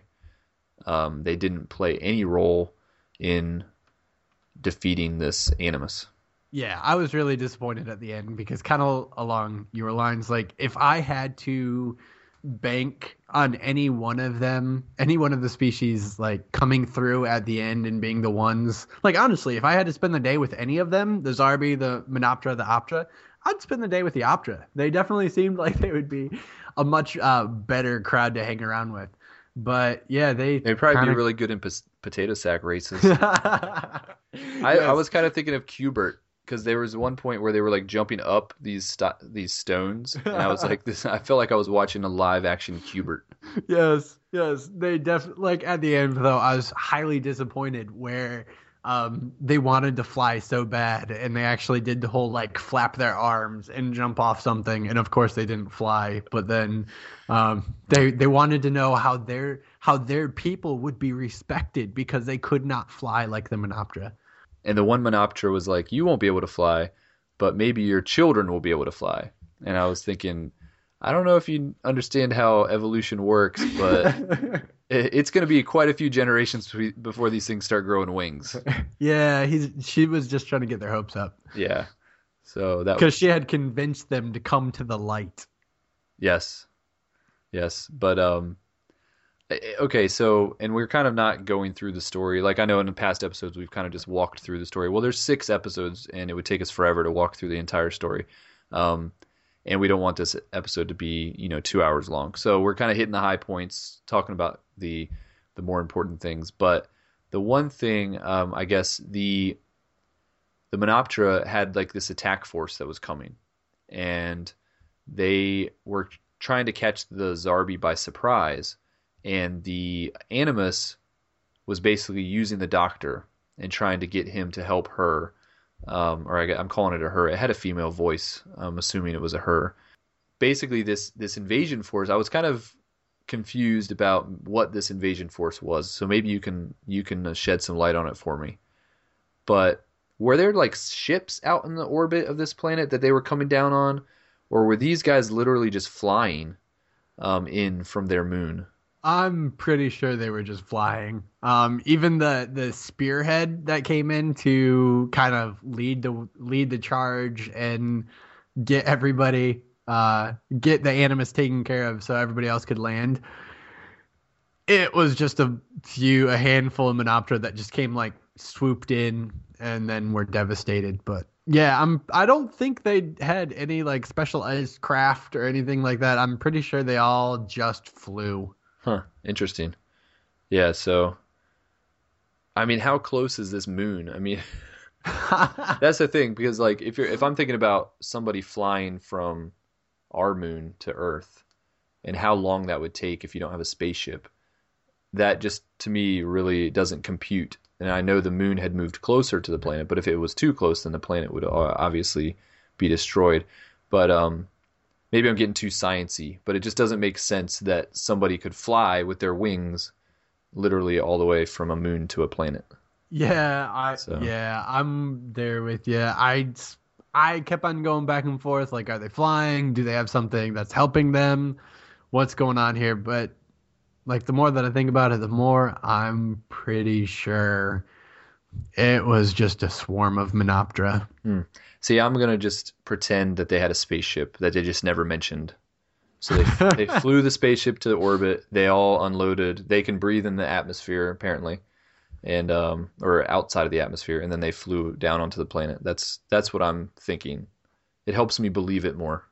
Um, they didn't play any role in defeating this Animus. Yeah, I was really disappointed at the end because kind of along your lines, like if I had to bank on any one of them, any one of the species like coming through at the end and being the ones, like honestly, if I had to spend the day with any of them, the Zarbi, the Menoptera, the Optra, I'd spend the day with the Optra. They definitely seemed like they would be a much uh, better crowd to hang around with. But yeah, they they'd probably kinda... be really good in p- potato sack races. I, yes. I was kind of thinking of Q*bert because there was one point where they were like jumping up these st- these stones, and I was like, this. I felt like I was watching a live action Q*bert. Yes, yes, they definitely like at the end though. I was highly disappointed where. Um, they wanted to fly so bad, and they actually did the whole like flap their arms and jump off something, and of course they didn't fly. But then um, they they wanted to know how their how their people would be respected because they could not fly like the Menoptera. And the one Menoptera was like, "You won't be able to fly, but maybe your children will be able to fly." And I was thinking, I don't know if you understand how evolution works, but. It's going to be quite a few generations before these things start growing wings. Yeah, he's. She was just trying to get their hopes up. Yeah, so that because was... she had convinced them to come to the light. Yes, yes, but um, okay. So, and we're kind of not going through the story. Like I know in the past episodes we've kind of just walked through the story. Well, there's six episodes, and it would take us forever to walk through the entire story. Um, and we don't want this episode to be, you know, two hours long. So we're kind of hitting the high points, talking about the the more important things. But the one thing, um, I guess, the the Menoptera had like this attack force that was coming, and they were trying to catch the Zarbi by surprise. And the Animus was basically using the Doctor and trying to get him to help her. Um, or I, I'm calling it a her. It had a female voice. I'm assuming it was a her. Basically, this this invasion force. I was kind of confused about what this invasion force was. So maybe you can you can shed some light on it for me. But were there like ships out in the orbit of this planet that they were coming down on, or were these guys literally just flying um, in from their moon? I'm pretty sure they were just flying. Um, even the, the spearhead that came in to kind of lead the lead the charge and get everybody, uh, get the Animus taken care of, so everybody else could land. It was just a few, a handful of Menoptera that just came like swooped in and then were devastated. But yeah, I'm. I don't think they had any like specialized craft or anything like that. I'm pretty sure they all just flew. Huh, interesting. Yeah, so I mean, how close is this moon? I mean, that's the thing, because like if you're if I'm thinking about somebody flying from our moon to Earth and how long that would take if you don't have a spaceship, that just to me really doesn't compute. And I know the moon had moved closer to the planet, but if it was too close, then the planet would obviously be destroyed. But um maybe I'm getting too sciencey, but it just doesn't make sense that somebody could fly with their wings literally all the way from a moon to a planet. Yeah, I So. yeah, I'm there with you. I I kept on going back and forth. Like, are they flying? Do they have something that's helping them? What's going on here? But like, the more that I think about it, the more I'm pretty sure it was just a swarm of Menoptera. Hmm. See, I'm going to just pretend that they had a spaceship that they just never mentioned. So they, they flew the spaceship to the orbit. They all unloaded. They can breathe in the atmosphere, apparently, and um, or outside of the atmosphere, and then they flew down onto the planet. That's that's what I'm thinking. It helps me believe it more.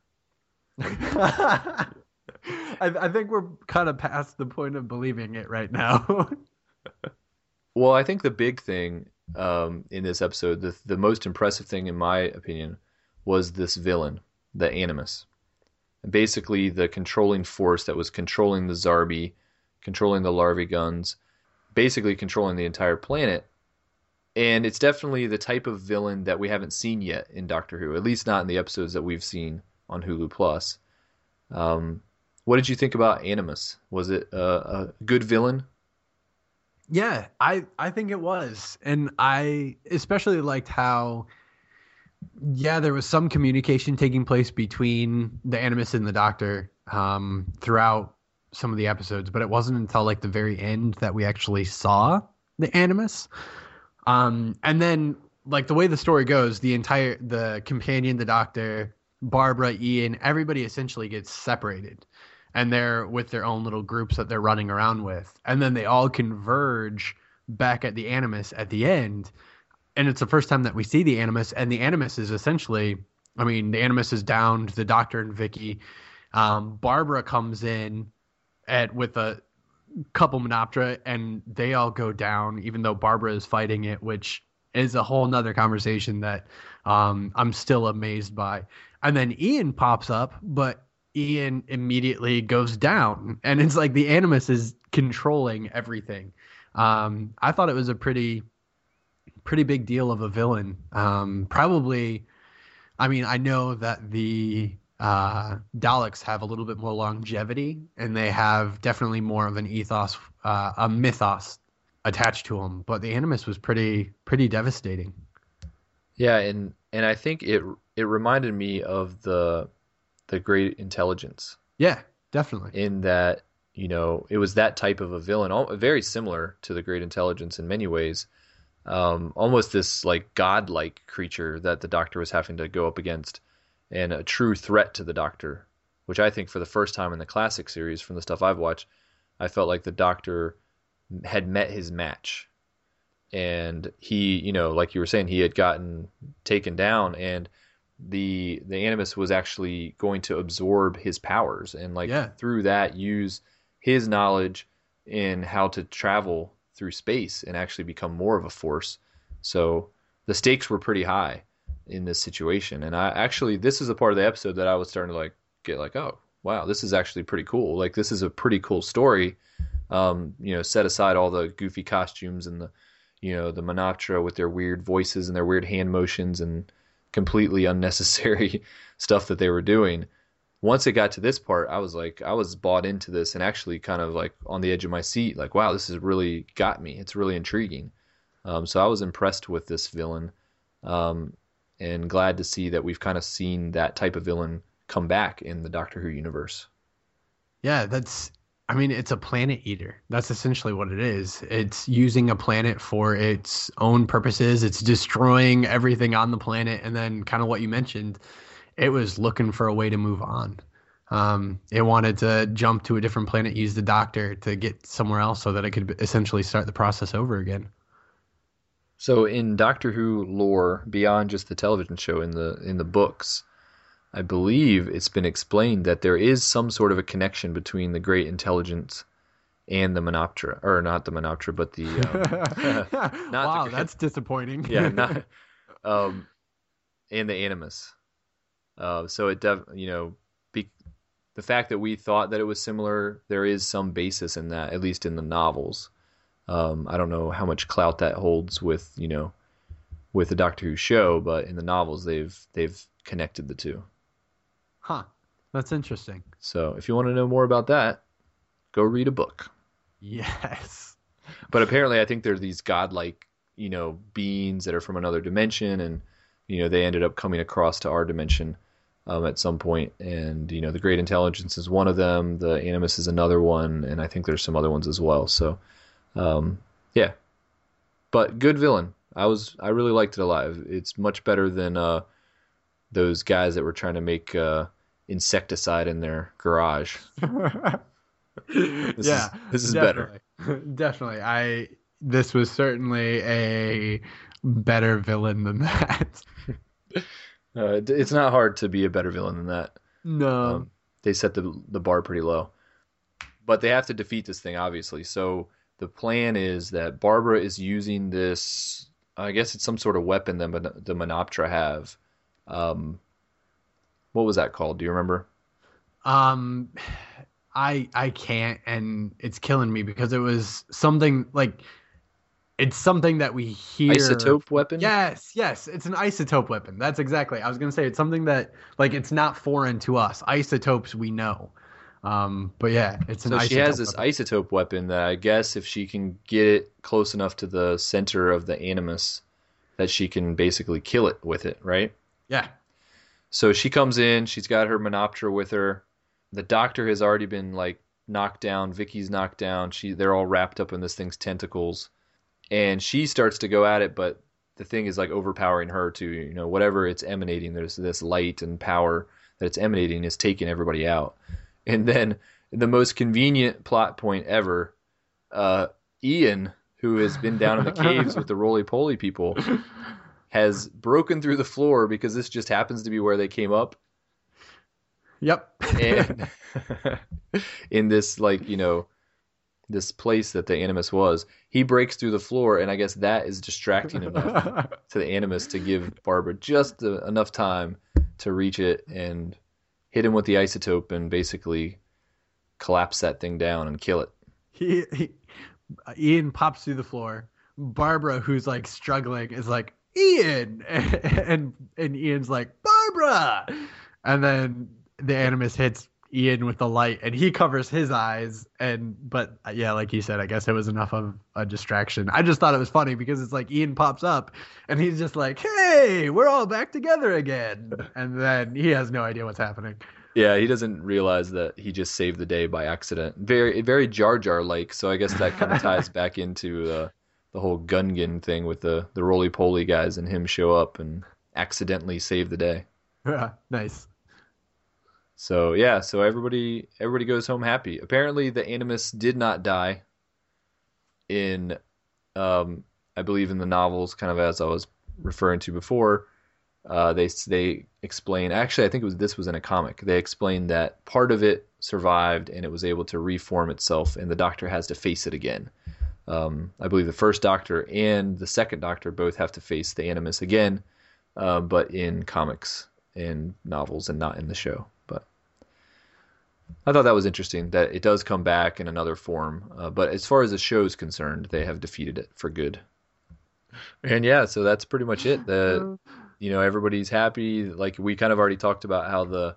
I, I think we're kind of past the point of believing it right now. Well, I think the big thing um, in this episode, the the most impressive thing in my opinion, was this villain, the Animus. basically the controlling force that was controlling the Zarbi, controlling the larvae guns, basically controlling the entire planet. And it's definitely the type of villain that we haven't seen yet in Doctor Who, at least not in the episodes that we've seen on Hulu Plus. Um, what did you think about Animus? Was it a, a good villain? Yeah, I, I think it was. And I especially liked how, yeah, there was some communication taking place between the Animus and the Doctor um, throughout some of the episodes, but it wasn't until like the very end that we actually saw the Animus. Um, and then like the way the story goes, the entire, the companion, the Doctor, Barbara, Ian, everybody essentially gets separated and they're with their own little groups that they're running around with. And then they all converge back at the Animus at the end. And it's the first time that we see the Animus, and the Animus is essentially, I mean, the Animus is downed, the Doctor and Vicky. Um, Barbara comes in at with a couple Menoptera, and they all go down, even though Barbara is fighting it, which is a whole nother conversation that um, I'm still amazed by. And then Ian pops up, but Ian immediately goes down, and it's like the Animus is controlling everything. Um, I thought it was a pretty, pretty big deal of a villain. Um, probably, I mean, I know that the uh, Daleks have a little bit more longevity, and they have definitely more of an ethos, uh, a mythos attached to them. But the Animus was pretty, pretty devastating. Yeah, and and I think it it reminded me of the the Great Intelligence. Yeah, definitely. In that, you know, it was that type of a villain, all, very similar to the Great Intelligence in many ways. Um, almost this like godlike creature that the Doctor was having to go up against, and a true threat to the Doctor, which I think for the first time in the classic series, from the stuff I've watched, I felt like the Doctor had met his match. And he, you know, like you were saying, he had gotten taken down, and the the Animus was actually going to absorb his powers, and like yeah. through that use his knowledge in how to travel through space and actually become more of a force. So the stakes were pretty high in this situation. And I actually, this is a part of the episode that I was starting to like get like, oh wow, this is actually pretty cool. Like this is a pretty cool story. Um, you know, set aside all the goofy costumes and the, you know, the Menoptera with their weird voices and their weird hand motions and completely unnecessary stuff that they were doing. Once it got to this part, I was like, I was bought into this and actually kind of like on the edge of my seat, like, wow, this has really got me. It's really intriguing. Um, so I was impressed with this villain, um, and glad to see that we've kind of seen that type of villain come back in the Doctor Who universe. Yeah, that's, I mean, it's a planet eater. That's essentially what it is. It's using a planet for its own purposes. It's destroying everything on the planet. And then kind of what you mentioned, it was looking for a way to move on. Um, it wanted to jump to a different planet, use the Doctor to get somewhere else so that it could essentially start the process over again. So in Doctor Who lore, beyond just the television show, in the in the books, I believe it's been explained that there is some sort of a connection between the Great Intelligence and the Menoptera, or not the Menoptera, but the um, not wow, the, that's disappointing. yeah, not um, and the Animus. Uh, so it, def, you know, be, the fact that we thought that it was similar, there is some basis in that, at least in the novels. Um, I don't know how much clout that holds with, you know, with the Doctor Who show, but in the novels they've they've connected the two. Huh. That's interesting. So if you want to know more about that, go read a book. Yes. But apparently I think there's these godlike, you know, beings that are from another dimension, and you know, they ended up coming across to our dimension um, at some point. And, you know, the Great Intelligence is one of them. The Animus is another one. And I think there's some other ones as well. So, um, yeah. But good villain. I was, I really liked it a lot. It's much better than uh, those guys that were trying to make uh, insecticide in their garage. this yeah. Is, this is definitely. better. Definitely. I, this was certainly a better villain than that. uh, it's not hard to be a better villain than that. No. Um, they set the the bar pretty low. But they have to defeat this thing, obviously. So the plan is that Barbara is using this, I guess it's some sort of weapon that the Menoptera have. Um, what was that called? Do you remember? Um, I I can't, and it's killing me because it was something like it's something that we hear. Isotope weapon? Yes, yes, it's an isotope weapon. That's exactly. I was gonna say it's something that like it's not foreign to us. Isotopes we know. Um, but yeah, it's an so isotope she has this weapon. isotope weapon that I guess if she can get it close enough to the center of the animus, that she can basically kill it with it, right? Yeah. So she comes in, she's got her Menoptera with her. The doctor has already been like knocked down, Vicky's knocked down. She they're all wrapped up in this thing's tentacles. And she starts to go at it, but the thing is like overpowering her too. You know, whatever it's emanating, there's this light and power that it's emanating is taking everybody out. And then the most convenient plot point ever, uh, Ian, who has been down in the caves with the roly-poly people, has broken through the floor because this just happens to be where they came up. Yep. And in this, like, you know, this place that the Animus was, he breaks through the floor, and I guess that is distracting enough to the Animus to give Barbara just uh, enough time to reach it and hit him with the isotope and basically collapse that thing down and kill it. He, he Ian pops through the floor. Barbara, who's like struggling, is like, Ian, and and Ian's like, Barbara, and then the Animus hits Ian with the light, and he covers his eyes. And but yeah, like you said, I guess it was enough of a distraction. I just thought it was funny because it's like Ian pops up, and he's just like, "Hey, we're all back together again," and then he has no idea what's happening. Yeah, he doesn't realize that he just saved the day by accident. Very, very Jar Jar like. So I guess that kind of ties back into uh, the whole Gungan thing with the the roly poly guys and him show up and accidentally save the day. Yeah, nice. So yeah, so everybody everybody goes home happy. Apparently, the Animus did not die. In, um, I believe in the novels, kind of as I was referring to before. Uh, they they explain. Actually, I think it was this was in a comic. They explained that part of it survived and it was able to reform itself, and the Doctor has to face it again. Um, I believe the first Doctor and the second Doctor both have to face the Animus again, uh, but in comics and novels and not in the show. But I thought that was interesting that it does come back in another form. Uh, but as far as the show is concerned, they have defeated it for good. And yeah, so that's pretty much it. The You know, everybody's happy. Like we kind of already talked about how the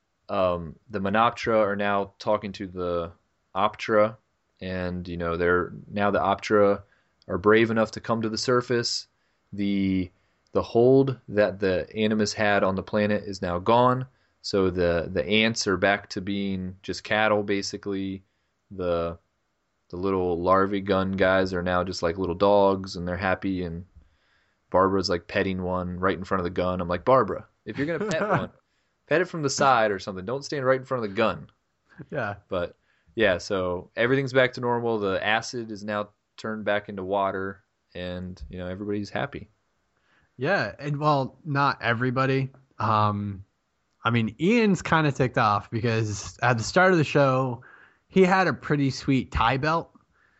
um, the Menoptera are now talking to the Optera, and you know they're now the Optera are brave enough to come to the surface. The the hold that the Animus had on the planet is now gone, so the the ants are back to being just cattle basically. The the little larvae gun guys are now just like little dogs, and they're happy. And Barbara's like petting one right in front of the gun. I'm like, Barbara, if you're gonna pet one, pet it from the side or something. Don't stand right in front of the gun. Yeah. But yeah, so everything's back to normal. The acid is now turned back into water, and you know everybody's happy. Yeah, and well, not everybody. Um, I mean, Ian's kind of ticked off because at the start of the show, he had a pretty sweet tie belt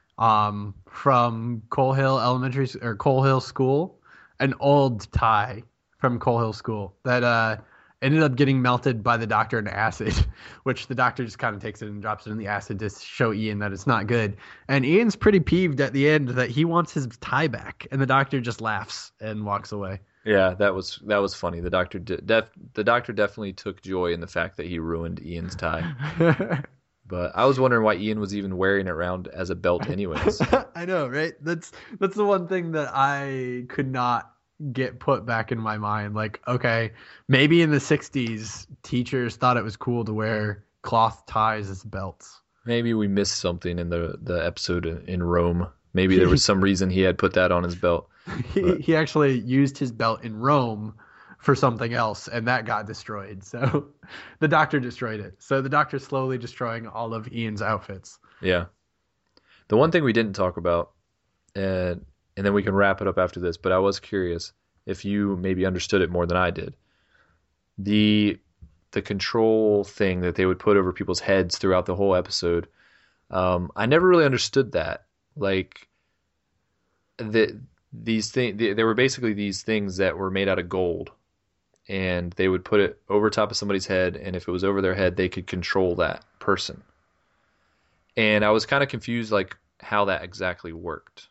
um, from Coal Hill Elementary or Coal Hill School. An old tie from Coal Hill School that uh, ended up getting melted by the Doctor in acid, which the Doctor just kind of takes it and drops it in the acid to show Ian that it's not good. And Ian's pretty peeved at the end that he wants his tie back, and the Doctor just laughs and walks away. Yeah, that was that was funny. The Doctor de- def- the Doctor definitely took joy in the fact that he ruined Ian's tie. But I was wondering why Ian was even wearing it around as a belt anyways. I know, right? That's that's the one thing that I could not get put back in my mind. Like, okay, maybe in the sixties, teachers thought it was cool to wear cloth ties as belts. Maybe we missed something in the, the episode in Rome. Maybe there was some reason he had put that on his belt. He, he actually used his belt in Rome for something else, and that got destroyed. So the Doctor destroyed it. So the Doctor's slowly destroying all of Ian's outfits. Yeah. The one thing we didn't talk about, and and then we can wrap it up after this, but I was curious if you maybe understood it more than I did. The the control thing that they would put over people's heads throughout the whole episode, um, I never really understood that. Like, the, these things, there were basically these things that were made out of gold. and they would put it over top of somebody's head, and if it was over their head, they could control that person. And I was kind of confused, like, how that exactly worked.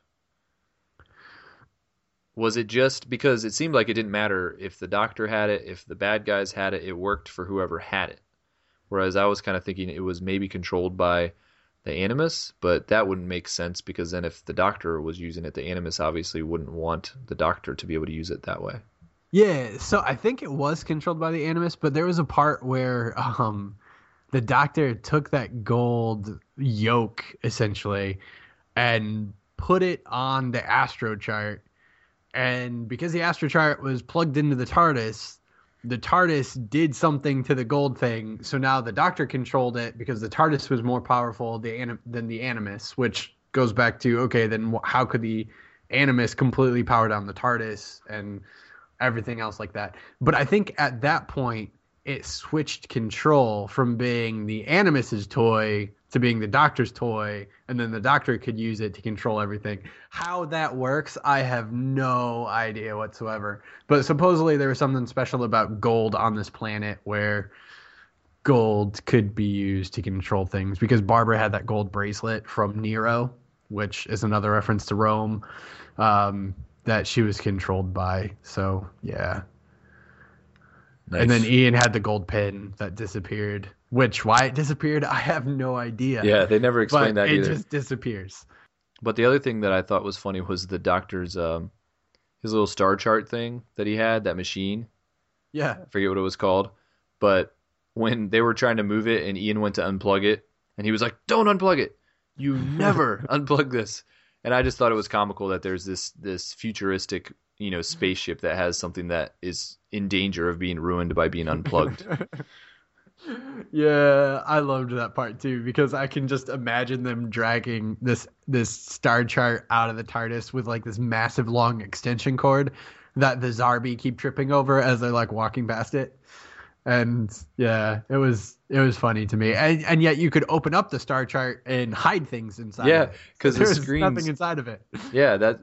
Was it just because it seemed like it didn't matter if the doctor had it, if the bad guys had it, it worked for whoever had it. Whereas I was kind of thinking it was maybe controlled by the Animus, but that wouldn't make sense because then if the doctor was using it, the Animus obviously wouldn't want the doctor to be able to use it that way. Yeah, so I think it was controlled by the Animus, but there was a part where um, the doctor took that gold yoke, essentially, and put it on the astro chart. And because the astro chart was plugged into the TARDIS, the TARDIS did something to the gold thing. So now the Doctor controlled it because the TARDIS was more powerful than the Animus, which goes back to, okay, then how could the Animus completely power down the TARDIS and everything else like that? But I think at that point, it switched control from being the Animus's toy to being the Doctor's toy, and then the Doctor could use it to control everything. How that works, I have no idea whatsoever. But supposedly there was something special about gold on this planet where gold could be used to control things, because Barbara had that gold bracelet from Nero, which is another reference to Rome, um, that she was controlled by. So, yeah. Nice. And then Ian had the gold pin that disappeared, which why it disappeared, I have no idea. Yeah, they never explained but that it either. It just disappears. But the other thing that I thought was funny was the doctor's, um, his little star chart thing that he had, that machine. Yeah. I forget what it was called. But when they were trying to move it and Ian went to unplug it, and he was like, don't unplug it. You never unplug this. And I just thought it was comical that there's this this futuristic, you know, spaceship that has something that is in danger of being ruined by being unplugged. Yeah, I loved that part too, because I can just imagine them dragging this this star chart out of the TARDIS with like this massive long extension cord that the Zarbi keep tripping over as they're like walking past it. And yeah, it was it was funny to me. And and yet you could open up the star chart and hide things inside yeah, of it. because So the there's screens, nothing inside of it. Yeah, that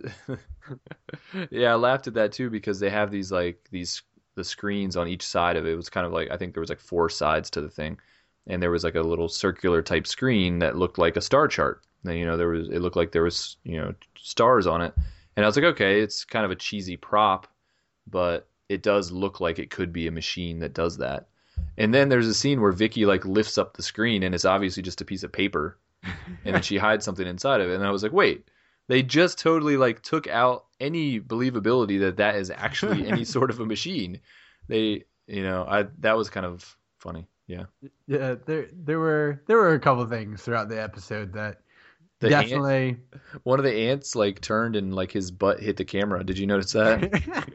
yeah, I laughed at that too, because they have these like these the screens on each side of it. It was kind of like, I think there was like four sides to the thing, and there was like a little circular type screen that looked like a star chart. And, you know, there was it looked like there was, you know, stars on it, and I was like, okay, it's kind of a cheesy prop, but it does look like it could be a machine that does that. And then there's a scene where Vicky like lifts up the screen, and it's obviously just a piece of paper, and then she hides something inside of it. And I was like, wait, they just totally like took out any believability that that is actually any sort of a machine. They, you know, I that was kind of funny. Yeah. Yeah, there there were there were a couple of things throughout the episode that the definitely ant, one of the ants like turned and like his butt hit the camera. Did you notice that?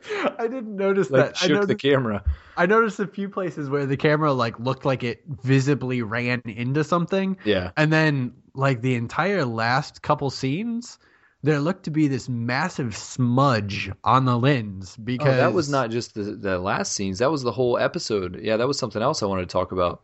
I didn't notice like, that. Shook I noticed, the camera. I noticed a few places where the camera like looked like it visibly ran into something. Yeah. And then like the entire last couple scenes, there looked to be this massive smudge on the lens, because oh, that was not just the, the last scenes. That was the whole episode. Yeah, that was something else I wanted to talk about.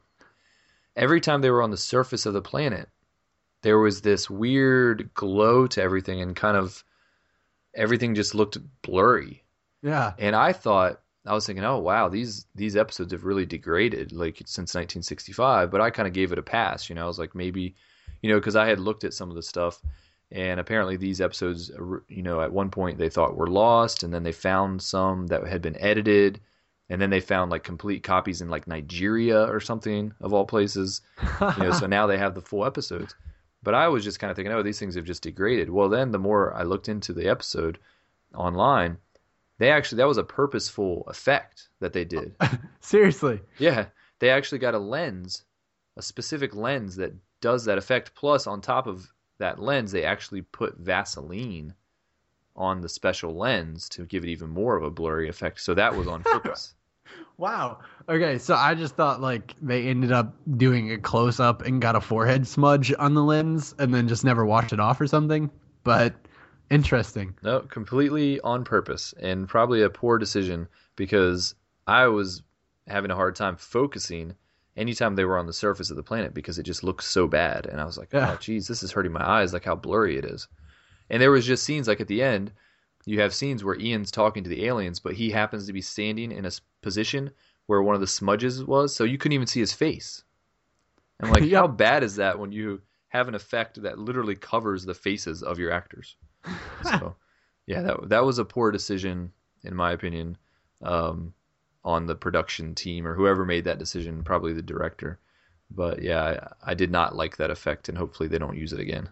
Every time they were on the surface of the planet, there was this weird glow to everything, and kind of everything just looked blurry. Yeah. And I thought, I was thinking, oh, wow, these these episodes have really degraded, like, since nineteen sixty-five. But I kind of gave it a pass, you know. I was like, maybe, you know, because I had looked at some of the stuff, and apparently these episodes, you know, at one point they thought were lost, and then they found some that had been edited, and then they found, like, complete copies in, like, Nigeria or something, of all places. You know, so now they have the full episodes. But I was just kind of thinking, oh, these things have just degraded. Well, then the more I looked into the episode online, they actually, that was a purposeful effect that they did. Seriously? Yeah. They actually got a lens, a specific lens that does that effect. Plus, on top of that lens, they actually put Vaseline on the special lens to give it even more of a blurry effect. So that was on purpose. Wow. Okay, so I just thought like they ended up doing a close up and got a forehead smudge on the lens and then just never washed it off or something. But interesting. No, completely on purpose, and probably a poor decision, because I was having a hard time focusing anytime they were on the surface of the planet, because it just looked so bad. And I was like, yeah. oh, geez, this is hurting my eyes, like how blurry it is. And there was just scenes like at the end you have scenes where Ian's talking to the aliens, but he happens to be standing in a position where one of the smudges was, so you couldn't even see his face. And like, yep. How bad is that when you have an effect that literally covers the faces of your actors? So, yeah, that that was a poor decision, in my opinion, um, on the production team or whoever made that decision, probably the director. But yeah, I, I did not like that effect, and hopefully they don't use it again.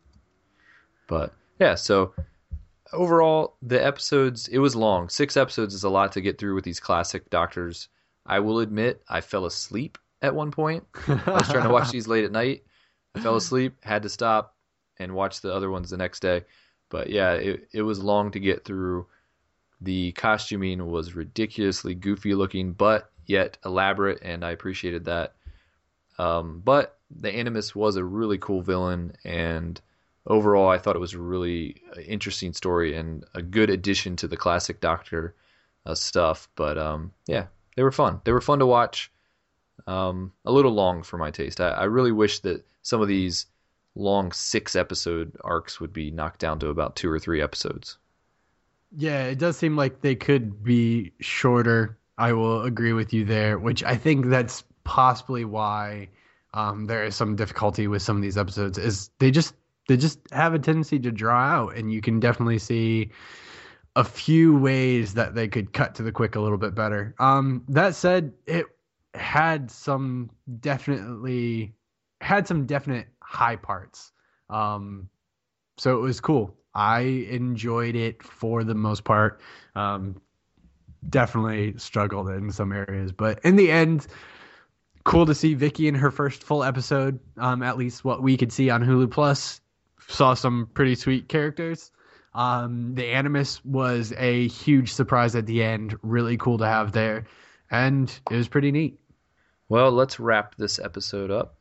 But yeah, so overall, the episodes, it was long. Six episodes is a lot to get through with these classic Doctors. I will admit, I fell asleep at one point. I was trying to watch these late at night. I fell asleep, had to stop and watch the other ones the next day. But yeah, it, it was long to get through. The costuming was ridiculously goofy looking, but yet elaborate, and I appreciated that. Um, but the Animus was a really cool villain, and overall, I thought it was a really interesting story and a good addition to the classic Doctor uh, stuff. But um, yeah, they were fun. They were fun to watch. Um, a little long for my taste. I, I really wish that some of these long six episode arcs would be knocked down to about two or three episodes. Yeah, it does seem like they could be shorter. I will agree with you there, which I think that's possibly why um, there is some difficulty with some of these episodes. Is they just they just have a tendency to draw out, and you can definitely see a few ways that they could cut to the quick a little bit better. Um, that said, it had some definitely had some definite high parts. Um, so it was cool. I enjoyed it for the most part. Um, definitely struggled in some areas, but in the end, cool to see Vicky in her first full episode. Um, at least what we could see on Hulu Plus. Saw some pretty sweet characters. Um, the Animus was a huge surprise at the end. Really cool to have there. And it was pretty neat. Well, let's wrap this episode up.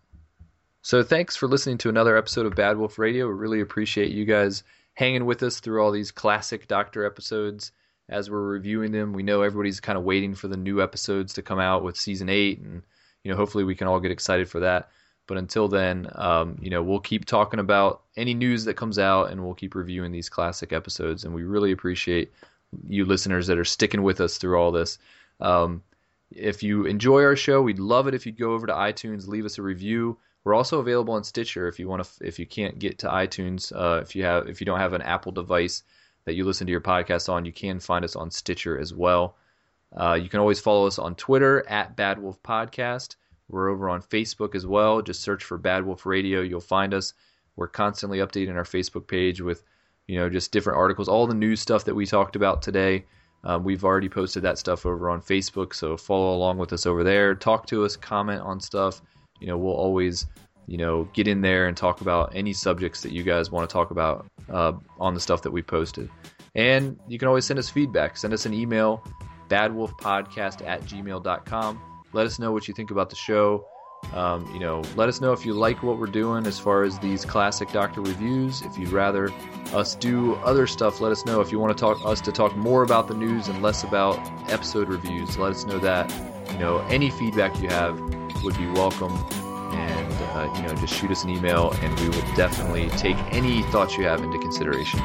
So thanks for listening to another episode of Bad Wolf Radio. We really appreciate you guys hanging with us through all these classic Doctor episodes as we're reviewing them. We know everybody's kind of waiting for the new episodes to come out with season eight, and you know, hopefully we can all get excited for that. But until then, um, you know, we'll keep talking about any news that comes out, and we'll keep reviewing these classic episodes. And we really appreciate you listeners that are sticking with us through all this. Um, if you enjoy our show, we'd love it if you'd go over to iTunes, leave us a review. We're also available on Stitcher if you want to. If you can't get to iTunes, uh, if you have, if you don't have an Apple device that you listen to your podcast on, you can find us on Stitcher as well. Uh, you can always follow us on Twitter at Bad Wolf Podcast. We're over on Facebook as well. Just search for Bad Wolf Radio. You'll find us. We're constantly updating our Facebook page with, you know, just different articles, all the news stuff that we talked about today. Um, we've already posted that stuff over on Facebook, so follow along with us over there. Talk to us, comment on stuff. You know, we'll always, you know, get in there and talk about any subjects that you guys want to talk about uh, on the stuff that we posted. And you can always send us feedback. Send us an email, badwolfpodcast at gmail dot com. Let us know what you think about the show. Um, you know, let us know if you like what we're doing as far as these classic Doctor reviews. If you'd rather us do other stuff, let us know. If you want to talk us to talk more about the news and less about episode reviews, let us know that. You know, any feedback you have would be welcome. And, uh, you know, just shoot us an email, and we will definitely take any thoughts you have into consideration.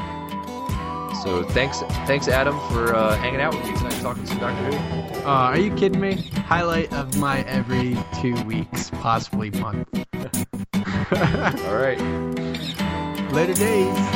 So thanks, thanks, Adam, for uh, hanging out with me tonight, talking some Doctor Who. Uh, are you kidding me? Highlight of my every two weeks, possibly month. All right. Later days.